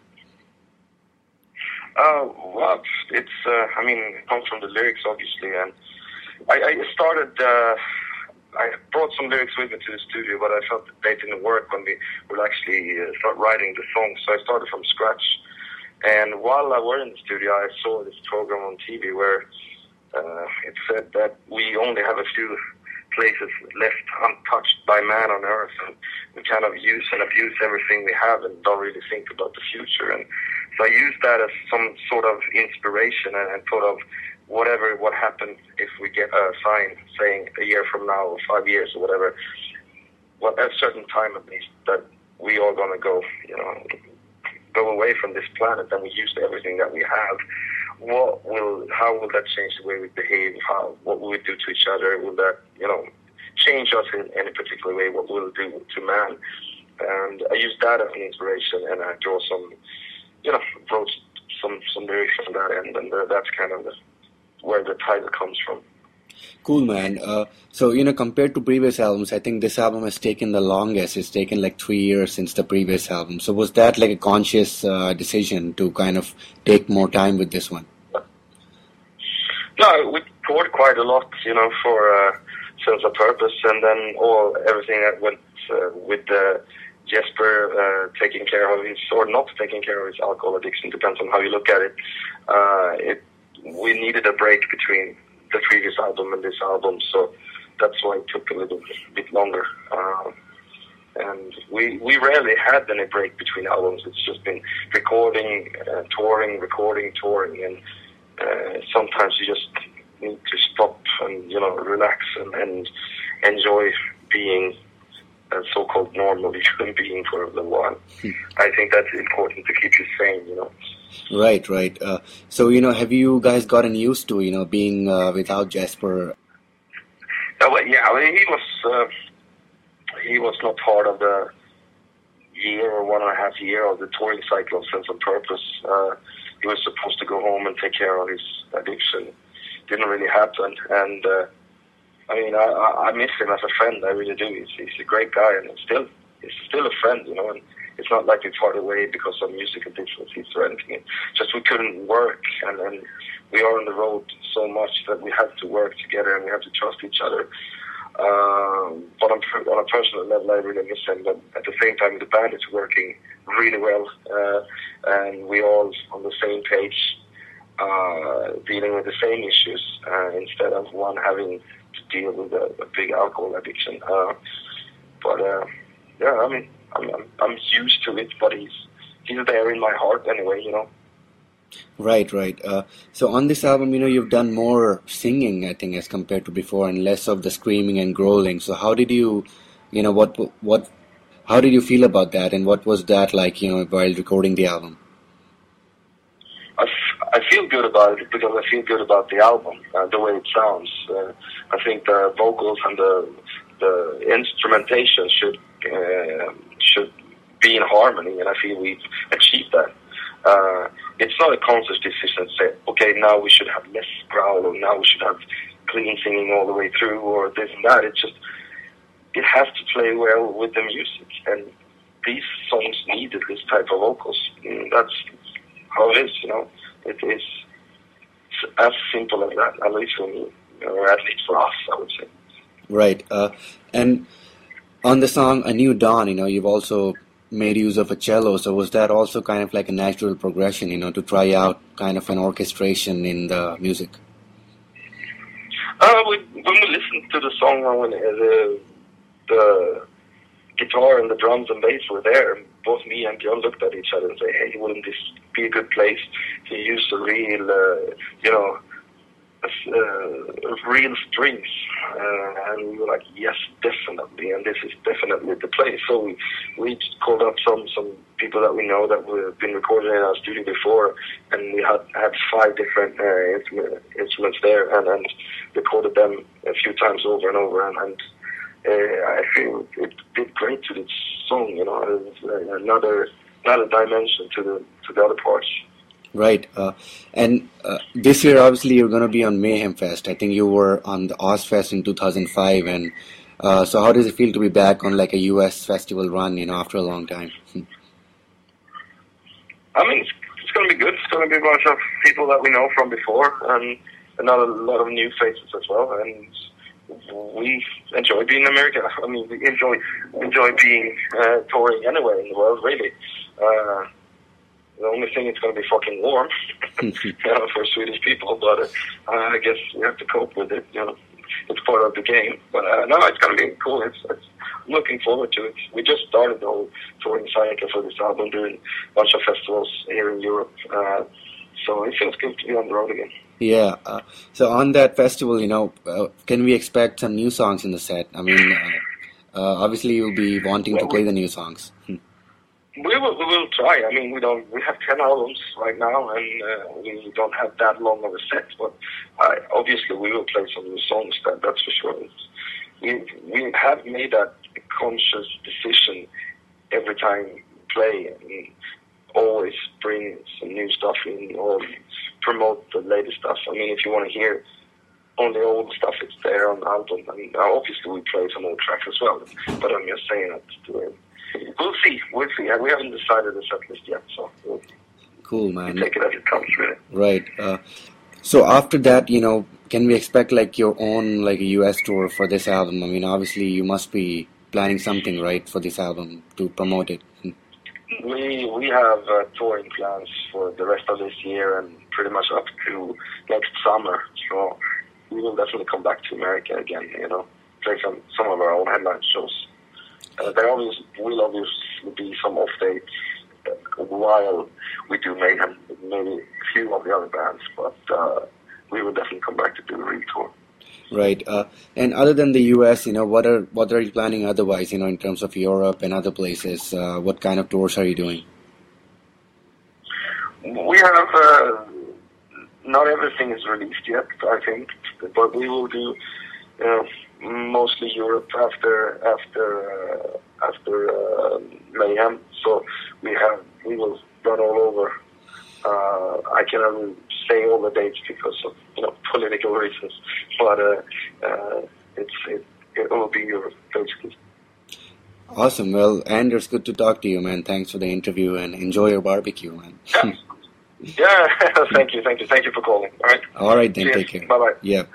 Uh, well, it's, uh, I mean, it comes from the lyrics, obviously, and I, I started, uh, I brought some lyrics with me to the studio, but I felt that they didn't work when we would actually uh, start writing the song, so I started from scratch. And while I was in the studio, I saw this program on T V where uh, it said that we only have a few places left untouched by man on earth, and we kind of use and abuse everything we have and don't really think about the future. And so I used that as some sort of inspiration and, and thought of whatever what happened if we get a sign saying a year from now or five years or whatever, well, at a certain time at least, that we are going to go, you know, go away from this planet, and we use everything that we have. What will, how will that change the way we behave? How, what will we do to each other? Will that, you know, change us in any particular way? What will it do to man? And I use that as an inspiration, and I draw some, you know, wrote some some lyrics on that end, and uh, that's kind of the, where the title comes from. Cool, man. Uh, so, you know, compared to previous albums, I think this album has taken the longest. It's taken like three years since the previous album. So was that like a conscious uh, decision to kind of take more time with this one? No, we poured quite a lot, you know, for uh, Sense of Purpose, and then all everything that went uh, with uh, Jesper uh, taking care of his, or not taking care of his alcohol addiction, depends on how you look at it. Uh, it we needed a break between the previous album and this album, so that's why it took a little bit longer. Uh, and we we rarely had any break between albums. It's just been recording, uh, touring, recording, touring, and uh, sometimes you just need to stop and, you know, relax and, and enjoy being a so-called normal human being for a little while. Hmm. I think that's important to keep you sane, you know. Right, right. Uh, so, you know, have you guys gotten used to, you know, being uh, without Jesper? Yeah, well, yeah, well, he was uh, he was not part of the year or one and a half year of the touring cycle of Sense of Purpose. Uh, he was supposed to go home and take care of his addiction. Didn't really happen, and uh, I mean, I, I miss him as a friend. I really do. He's, he's a great guy, and still, he's still a friend, you know. And it's not like we parted away because of musical differences or anything. It's just we couldn't work, and, and we are on the road so much that we have to work together and we have to trust each other. Um, but on, on a personal level, I really miss him. But at the same time, the band is working really well, uh, and we're all on the same page, uh, dealing with the same issues uh, instead of one having to deal with a, a big alcohol addiction. Uh, but uh, yeah, I mean, I'm, I'm I'm used to it, but he's he's there in my heart anyway, you know. Right, right. Uh, so on this album, you know, you've done more singing, I think, as compared to before, and less of the screaming and growling. So how did you, you know, what what, how did you feel about that, and what was that like, you know, while recording the album? I, f- I feel good about it because I feel good about the album, uh, the way it sounds. Uh, I think the vocals and the the instrumentation should uh, should be in harmony, and I feel we've achieved that. Uh, it's not a conscious decision to say, okay, now we should have less growl, or now we should have clean singing all the way through, or this and that. It's just, it has to play well with the music, and these songs needed this type of vocals. And that's how it is, you know. It is as simple as that, at least for me, or at least for us, I would say. Right. Uh, and on the song A New Dawn, you know, you've also made use of a cello, so was that also kind of like a natural progression, you know, to try out kind of an orchestration in the music? Uh, we, when we listened to the song, when the, the guitar and the drums and bass were there, both me and Björn looked at each other and said, hey, wouldn't this be a good place to use a real, uh, you know, uh, real strings, uh, and we were like, yes, definitely, and this is definitely the place. So we we just called up some some people that we know that we've been recording in our studio before, and we had had five different uh, instrument, instruments there, and, and recorded them a few times over and over, and, and uh, I feel it did great to this song. You know, it was uh, another another dimension to the to the other parts. Right. Uh, and uh, this year, obviously, you're going to be on Mayhem Fest. I think you were on the Ozfest in two thousand five. And uh, so how does it feel to be back on like a U S festival run, you know, after a long time? I mean, it's, it's going to be good. It's going to be a bunch of people that we know from before and another lot of new faces as well. And we enjoy being in America. I mean, we enjoy enjoy being uh, touring anywhere in the world, really. Uh, The only thing, it's going to be fucking warm, you know, for Swedish people. But uh, I guess we have to cope with it. You know, it's part of the game. But uh, no, it's going to be cool. It's, it's I'm looking forward to it. We just started the whole touring cycle for this album, doing a bunch of festivals here in Europe. Uh, so it feels good to be on the road again. Yeah. Uh, so on that festival, you know, uh, can we expect some new songs in the set? I mean, uh, uh, obviously you'll be wanting well, to play the new songs. We will, we will try. I mean, we don't. We have ten albums right now, and uh, we don't have that long of a set. But uh, obviously, we will play some new songs. That that's for sure. It's, we we have made that conscious decision every time we play, and always bring some new stuff in or promote the latest stuff. I mean, if you want to hear only old stuff, it's there on the album. I mean, obviously, we play some old tracks as well. But I'm just saying that. Uh, We'll see. We'll see. We haven't decided the set list yet, so we'll cool, man. We'll take it as it comes, really. Right. Uh, so after that, you know, can we expect like your own like a U S tour for this album? I mean, obviously, you must be planning something, right, for this album to promote it. We we have uh, touring plans for the rest of this year and pretty much up to next summer. So we will definitely come back to America again. You know, play some some of our own headline shows. Uh, there always will obviously be some off dates uh, while we do Mayhem, maybe a few of the other bands, but uh, we will definitely come back to do the real tour. Right. Uh, and other than the U S, you know, what are what are you planning otherwise? You know, in terms of Europe and other places, uh, what kind of tours are you doing? We have uh, not everything is released yet, I think, but we will do. Uh, mostly Europe after after uh, after uh, Mayhem. So we have we will run all over. Uh, I cannot say all the dates because of you know political reasons, but uh, uh, it's it, it will be Europe basically. Awesome. Well, Anders, good to talk to you, man. Thanks for the interview and enjoy your barbecue, man. Yeah. Yeah. Thank you. Thank you. Thank you for calling. All right. All right, then. Cheers. Take care. Bye bye. Yeah.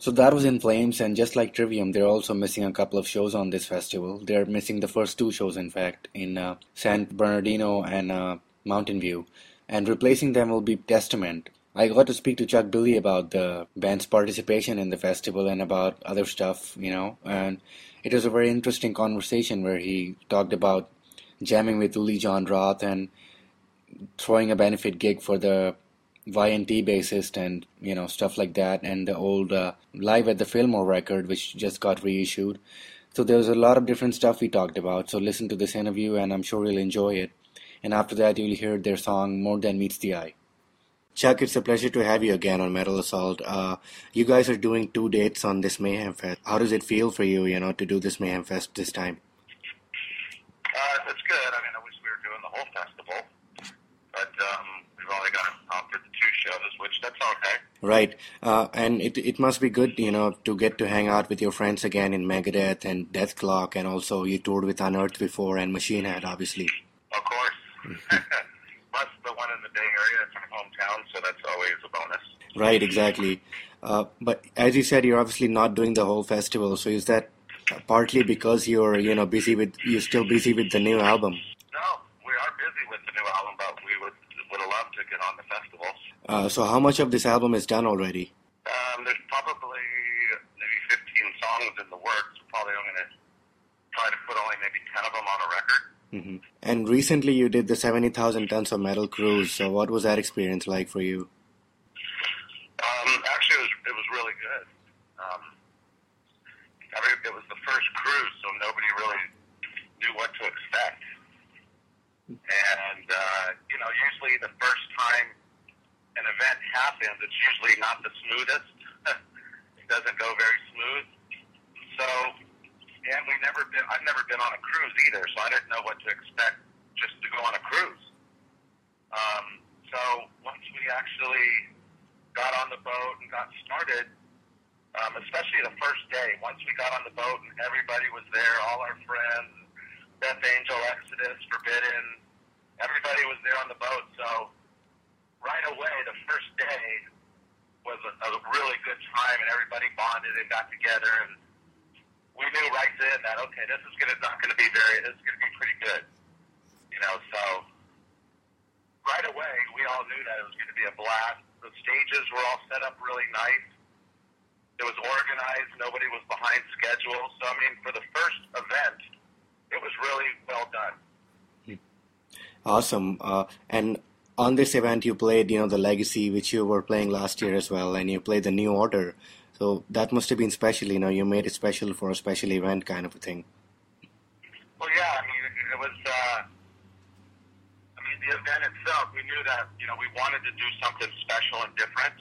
So that was In Flames, and just like Trivium, they're also missing a couple of shows on this festival. They're missing the first two shows, in fact, in uh, San Bernardino and uh, Mountain View, and replacing them will be Testament. I got to speak to Chuck Billy about the band's participation in the festival and about other stuff, you know, and it was a very interesting conversation where he talked about jamming with Uli John Roth and throwing a benefit gig for the Y and T bassist and, you know, stuff like that, and the old uh, Live at the Fillmore record, which just got reissued. So there was a lot of different stuff we talked about, so listen to this interview and I'm sure you'll enjoy it. And after that, you'll hear their song More Than Meets the Eye. Chuck, it's a pleasure to have you again on Metal Assault. Uh, you guys are doing two dates on this Mayhem Fest. How does it feel for you, you know, to do this Mayhem Fest this time? Uh, it's good. I mean, I wish we were doing the whole festival, but um, we've only got offered the two shows, which that's okay. Right. Uh, and it it must be good, you know, to get to hang out with your friends again in Megadeth and Death Clock, and also you toured with Unearthed before and Machine Head, obviously. Of course. Plus the one in the Bay Area, it's my hometown, so that's always a bonus. Right, exactly. Uh, but as you said, you're obviously not doing the whole festival, so is that partly because you're, you know, busy with, you're still busy with the new album? No, we are busy with the new album, but we would would have loved to get on the festival. Uh, so how much of this album is done already? Um, there's probably maybe fifteen songs in the works. We're probably going to try to put only maybe ten of them on a record. Mm-hmm. And recently you did the seventy thousand Tons of Metal cruise, so what was that experience like for you? Um, actually, it was, it was really good. Um, every, it was the first cruise, so nobody really knew what to expect. And, uh, you know, usually the first time an event happens, it's usually not the smoothest. It doesn't go very smooth. So, and we never been, I've never been on a cruise either, so I didn't know what to expect just to go on a cruise. Um, so once we actually got on the boat and got started, um, especially the first day, once we got on the boat and everybody was there, all our friends, Death Angel, Exodus, Forbidden, everybody was there on the boat. So right away, the first day was a, a really good time, and everybody bonded and got together, and we knew right then that, okay, this is gonna not going to be very, this is going to be pretty good, you know. So right away, we all knew that it was going to be a blast. The stages were all set up really nice. It was organized. Nobody was behind schedule. So I mean, for the first event, it was really well done. Awesome. Uh, and on this event, you played, you know, the Legacy, which you were playing last year as well, and you played the New Order. So that must have been special, you know, you made it special for a special event kind of a thing. Well, yeah, I mean, it was, uh, I mean, the event itself, we knew that, you know, we wanted to do something special and different.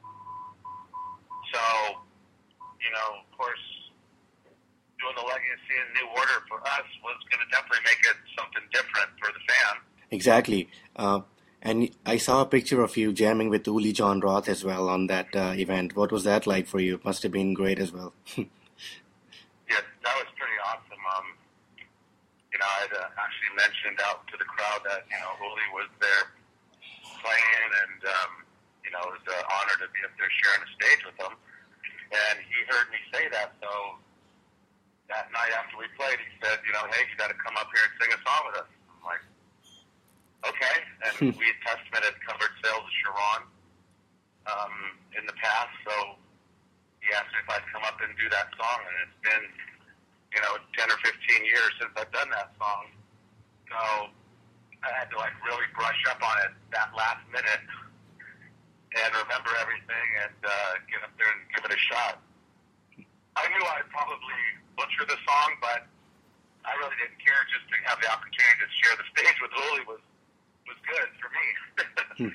So, you know, of course, doing the Legacy and New Order for us was going to definitely make it something different for the fan. Exactly. Uh, and I saw a picture of you jamming with Uli John Roth as well on that uh, event. What was that like for you? It must have been great as well. Yeah, that was pretty awesome. Um, you know, I'd uh, actually mentioned out to the crowd that, you know, Uli was there playing, and, um, you know, it was an honor to be up there sharing the stage with him. And he heard me say that, so that night after we played, he said, you know, hey, you got to come up here and sing a song with us. I'm like, okay. And we at Testament had covered Sales of Sharon um, in the past, so he asked me if I'd come up and do that song, and it's been, you know, ten or fifteen years since I've done that song. So I had to, like, really brush up on it that last minute and remember everything and uh, get up there and give it a shot. I knew I'd probably butcher the song, but I really didn't care. Just to have the opportunity to share the stage with Uli was was good for me.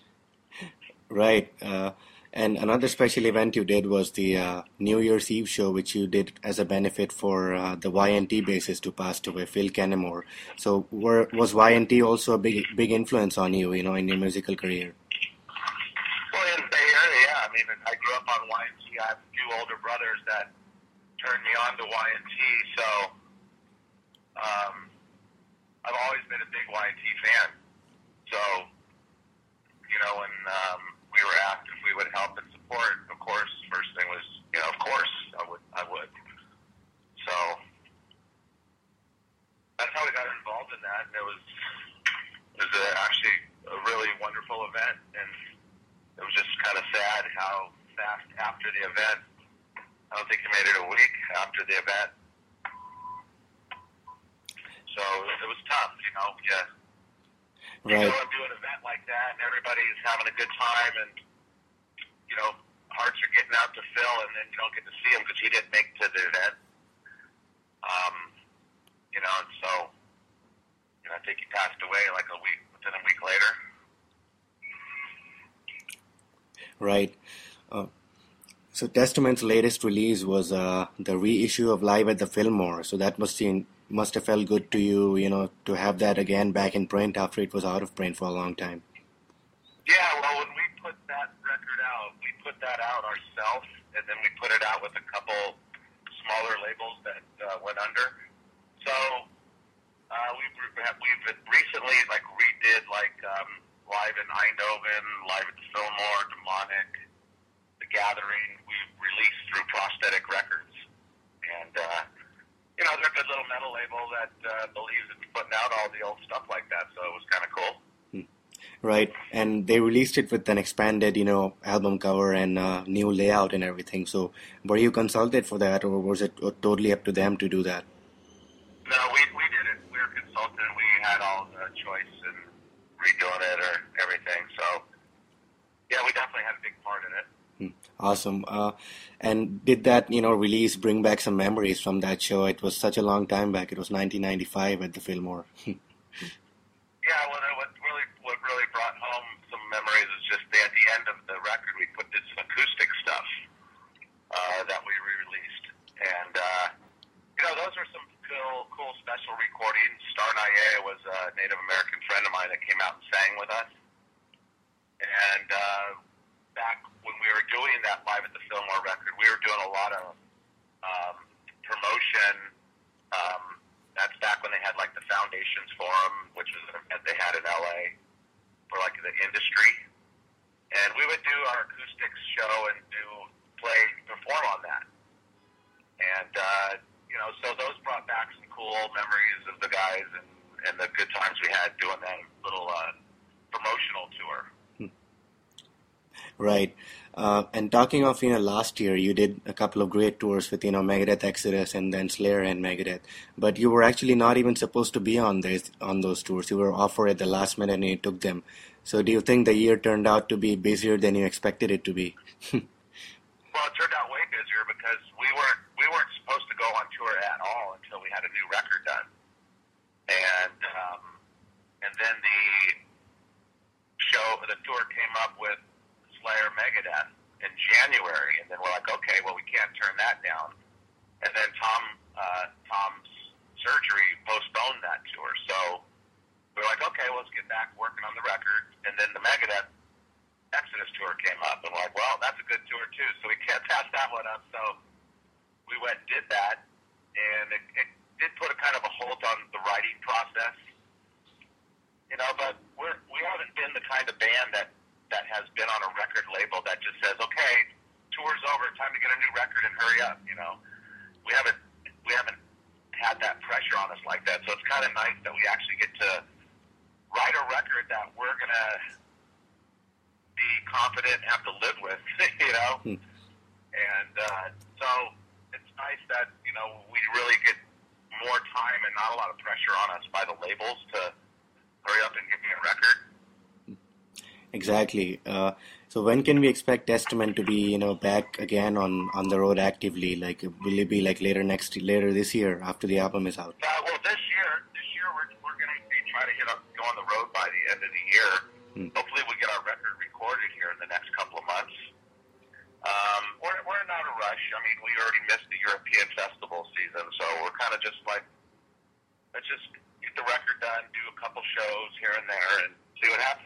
Right. Uh, and another special event you did was the uh, New Year's Eve show, which you did as a benefit for uh, the Y and T bassist who passed away, Phil Kennemore. So were, was Y and T also a big big influence on you, you know, in your musical career? Well, in the Bay Area, yeah. I mean, I grew up on Y and T. I have two older brothers that turned me on to Y and T, so um, I've always been a big Y and T fan. So, you know, when um, we were asked if we would help and support, of course, first thing was, you know, it was just kind of sad how fast after the event. I don't think he made it a week after the event. So it was tough, you know. Yeah. You Right. go and do an event like that, and everybody's having a good time, and you know, hearts are getting out to Phil, and then you don't get to see him because he didn't make it to the event. Um, you know, and so, you know, I think he passed away like a week, within a week later. Right. Uh, so Testament's latest release was uh, the reissue of Live at the Fillmore. So that must seem, must have felt good to you, you know, to have that again back in print after it was out of print for a long time. Yeah, well, when we put that record out, we put that out ourselves, and then we put it out with a couple smaller labels that uh, went under. So uh, we've we've recently like redid like um, Live in Eindhoven, Live at the Fillmore, Demonic, The Gathering. We've released through Prosthetic Records, and uh, you know they're a good little metal label that uh, believes in putting out all the old stuff like that. So it was kind of cool. Right, and they released it with an expanded, you know, album cover and uh, new layout and everything. So, were you consulted for that, or was it totally up to them to do that? No, we we did it. We were consulted. We had all the choice in redoing it or everything. So, yeah, we definitely had a big part in it. Awesome. Uh, and did that, you know, release bring back some memories from that show? It was such a long time back. It was nineteen ninety-five at the Fillmore. Yeah, well, what really what really brought home some memories is just the, at the end of the record we put this acoustic stuff uh, that we re-released, and uh, you know those were some cool, cool special recordings. Star Naye was a Native American friend of mine that came out and sang with us, and uh, back when we were doing that Live at the Fillmore record, we were doing a lot of um, promotion. Um, That's back when they had like the Foundations Forum, which was an event they had in L A for like the industry, and we would do our acoustics show and do play perform on that, and uh, you know, so those brought back some cool memories of the guys and, and the good times we had doing that little uh, promotional tour. Right. Uh, and talking of, you know, last year, you did a couple of great tours with, you know, Megadeth, Exodus, and then Slayer and Megadeth. But you were actually not even supposed to be on this, on those tours. You were offered at the last minute and you took them. So do you think the year turned out to be busier than you expected it to be? Well, it turned out way busier because we weren't we weren't supposed to go on tour at all until we had a new record done, and um, and then the show the tour came up with Slayer Megadeth in January, and then we're like, okay, well, we can't turn that down. And then Tom uh, Tom's surgery postponed that tour, so we were like, okay, well, let's get back working on the record. And then the Megadeth Exodus tour came up, and we're like, well, that's a good tour too, so we can't pass that one up. So we went and did that, and it, it did put a kind of a hold on the writing process, you know. But we're we haven't been the kind of band that that has been on a record label that just says, okay, tour's over, time to get a new record and hurry up, you know. We haven't we haven't had that pressure on us like that, so it's kind of nice that we actually get to write a record that we're gonna be confident and have to live with, you know. Hmm. And uh, so it's nice that, you know, we really get more time and not a lot of pressure on us by the labels to hurry up and give me a record. Exactly. Uh, so when can we expect Testament to be, you know, back again on, on the road actively? Like, will it be like later next later this year after the album is out? Uh, well, this year, this year we're we're going to be trying to hit up, go on the road by the end of the year. Hmm. Hopefully, we get our record recorded here in the next couple of months. Um, we're we're not a rush. I mean, we already missed the European festival season, so we're kind of just like, let's just get the record done, do a couple shows here and there, and see what happens.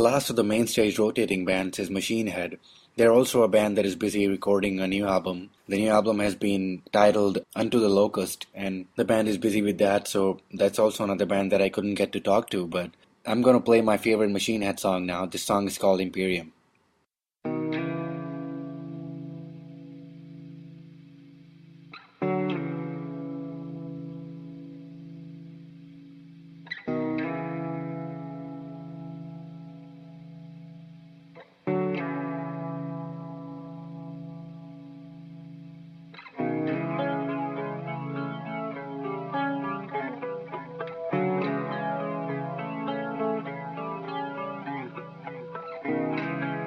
last of the main stage rotating bands is Machine Head. They're also a band that is busy recording a new album. The new album has been titled Unto the Locust, and the band is busy with that, so that's also another band that I couldn't get to talk to, but I'm going to play my favorite Machine Head song now. This song is called Imperium. Thank you.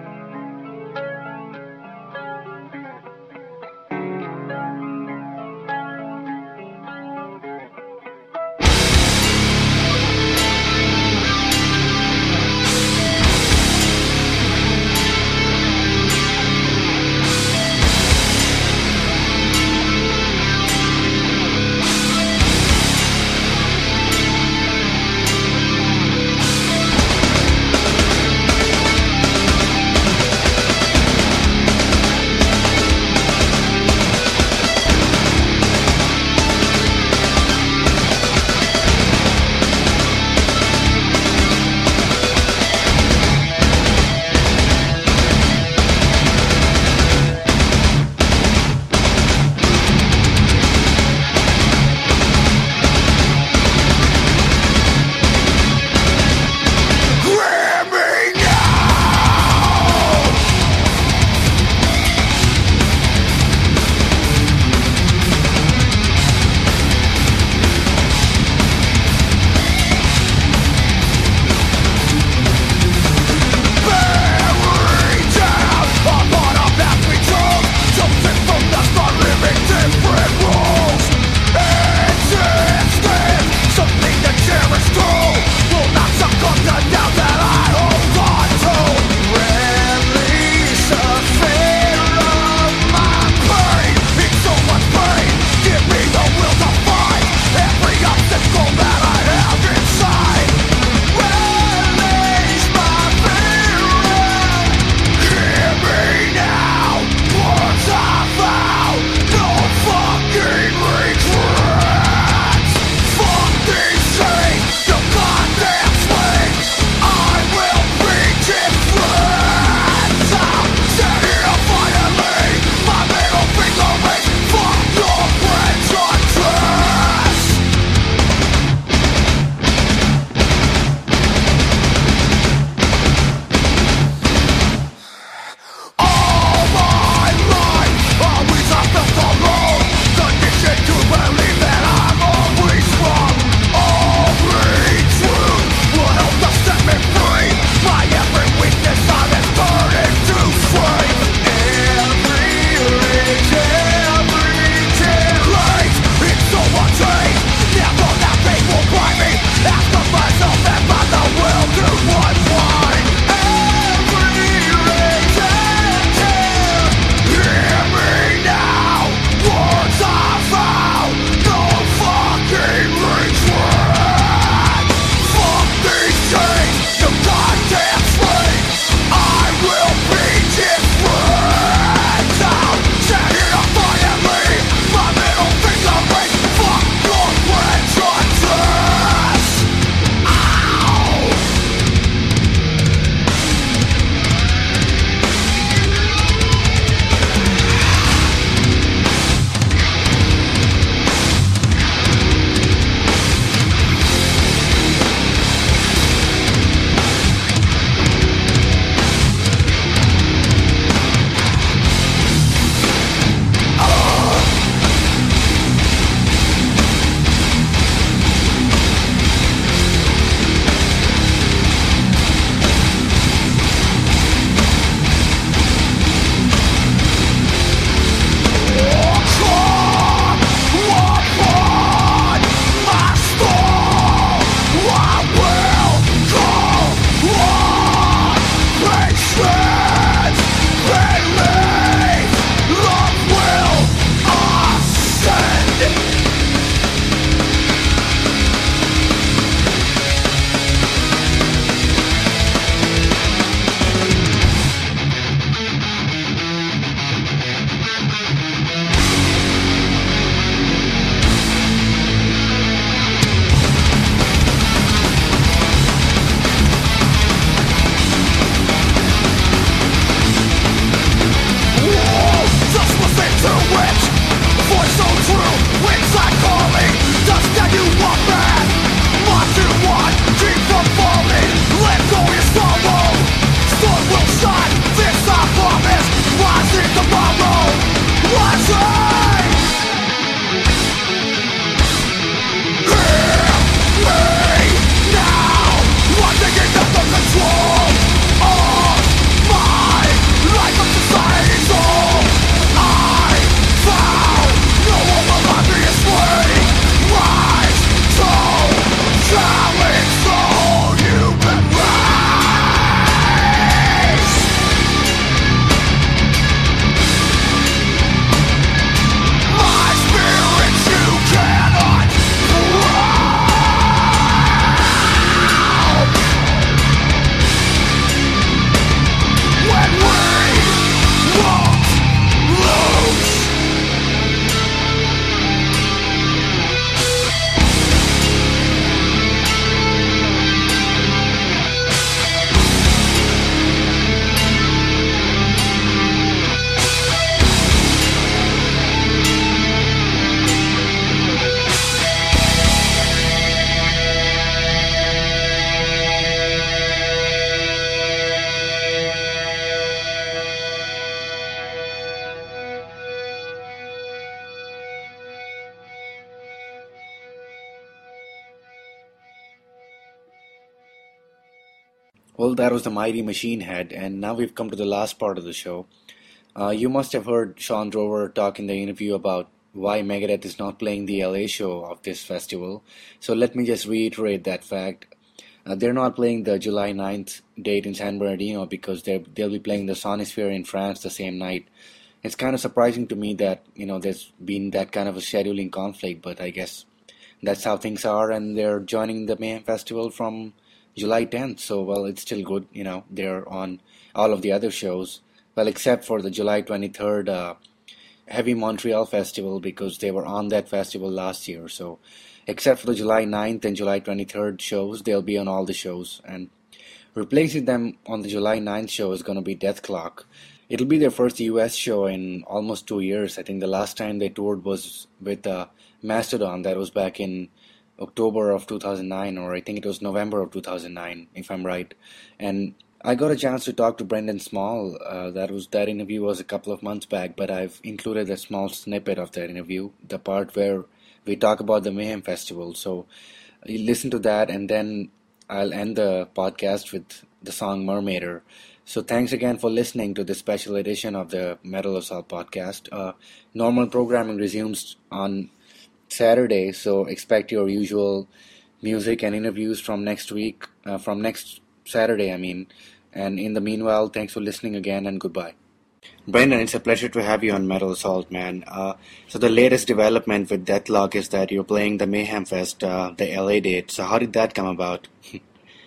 Well, that was the Mighty Machine Head, and now we've come to the last part of the show. Uh, you must have heard Sean Drover talk in the interview about why Megadeth is not playing the L A show of this festival. So let me just reiterate that fact. Uh, they're not playing the July ninth date in San Bernardino because they'll be playing the Sonisphere in France the same night. It's kind of surprising to me that, you know, there's been that kind of a scheduling conflict, but I guess that's how things are, and they're joining the Mayhem Festival from July tenth, so, well, it's still good, you know, they're on all of the other shows, well, except for the July twenty-third uh, Heavy Montreal Festival, because they were on that festival last year, so, except for the July ninth and July twenty-third shows, they'll be on all the shows, and replacing them on the July ninth show is going to be Death Clock. It'll be their first U S show in almost two years. I think the last time they toured was with uh, Mastodon, that was back in October of two thousand nine, or I think it was November of two thousand nine, if I'm right. And I got a chance to talk to Brendan Small. Uh, that was that interview was a couple of months back, but I've included a small snippet of that interview, the part where we talk about the Mayhem Festival. So you listen to that, and then I'll end the podcast with the song Mermaider. So thanks again for listening to this special edition of the Metal Assault podcast. Uh, normal programming resumes on Saturday, so expect your usual music and interviews from next week, uh, from next Saturday, I mean. And in the meanwhile, thanks for listening again, and goodbye. Brendan, it's a pleasure to have you on Metal Assault, man. Uh, so the latest development with Deathlock is that you're playing the Mayhem Fest, uh, the L A date. So how did that come about? um,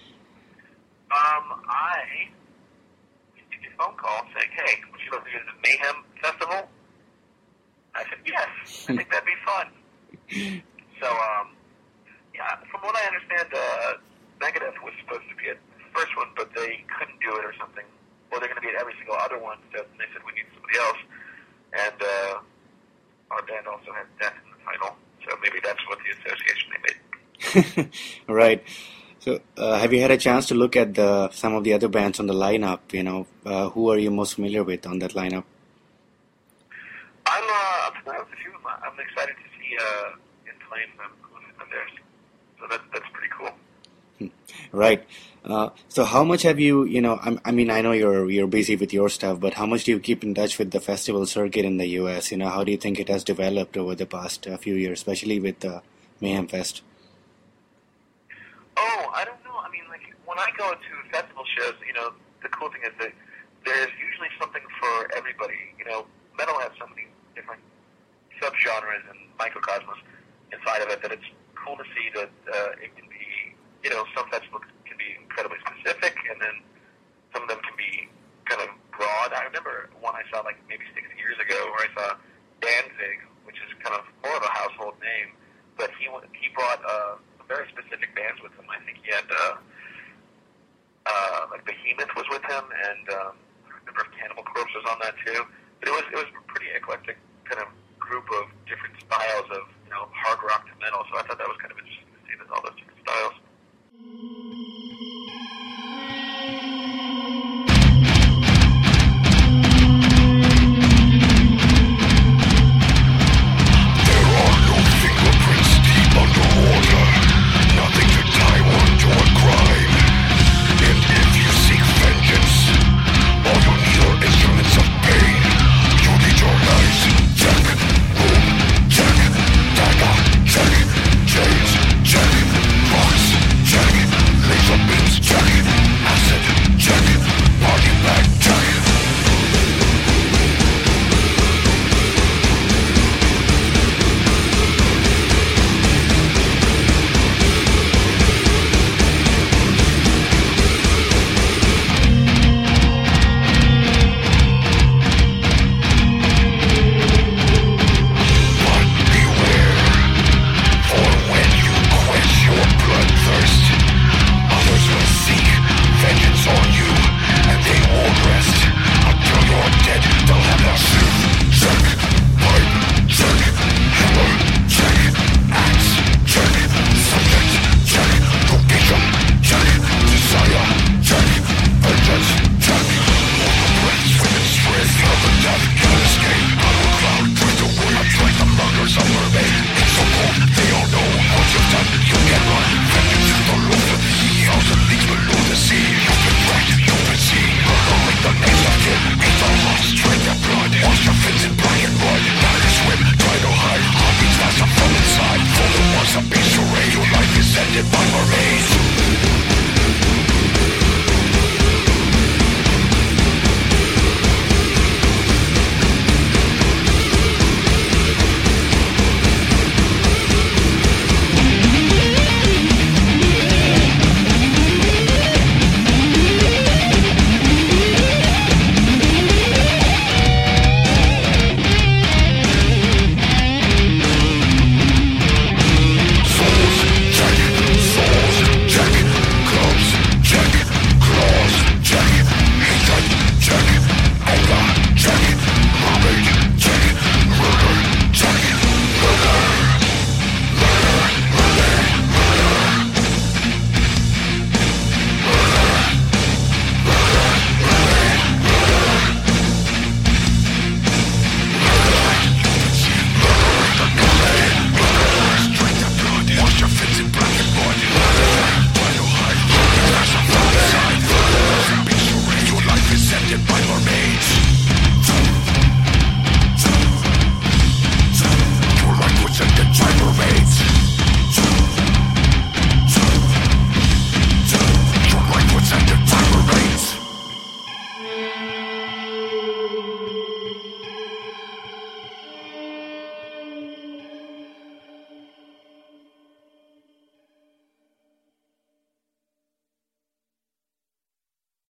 I received a phone call saying, hey, would you love to go to the Mayhem Festival? I said, yes, I think that'd be fun. So, um, yeah, from what I understand, uh, Megadeth was supposed to be at the first one, but they couldn't do it or something. Well, they're going to be at every single other one, so they said we need somebody else. And uh, our band also has Death in the title, so maybe that's what the association they made. Right. So, uh, have you had a chance to look at the some of the other bands on the lineup? You know, uh, who are you most familiar with on that lineup? I'm, uh, I'm familiar with a few of them. I'm excited to see uh, In Flames on theirs. So that, that's pretty cool. Right. Uh, so how much have you, you know, I, I mean, I know you're you're busy with your stuff, but how much do you keep in touch with the festival circuit in the U S? You know, how do you think it has developed over the past uh, few years, especially with the uh, Mayhem Fest? Oh, I don't know. I mean, like, when I go to festival shows, you know, the cool thing is that there's usually something for everybody. You know, metal has so many different subgenres and microcosmos inside of it that it's cool to see that uh, it can be, you know, some festivals can be incredibly specific, and then some of them can be kind of broad. I remember one I saw like maybe six years ago where I saw Danzig, which is kind of more of a household name, but he he brought uh, very specific bands with him. I think he had uh, uh, like Behemoth was with him, and um, I remember if Cannibal Corpse was on that too. But it was it was a pretty eclectic kind of group of different styles of, you know, hard rock to metal. So I thought that was kind of interesting to see that all those different styles.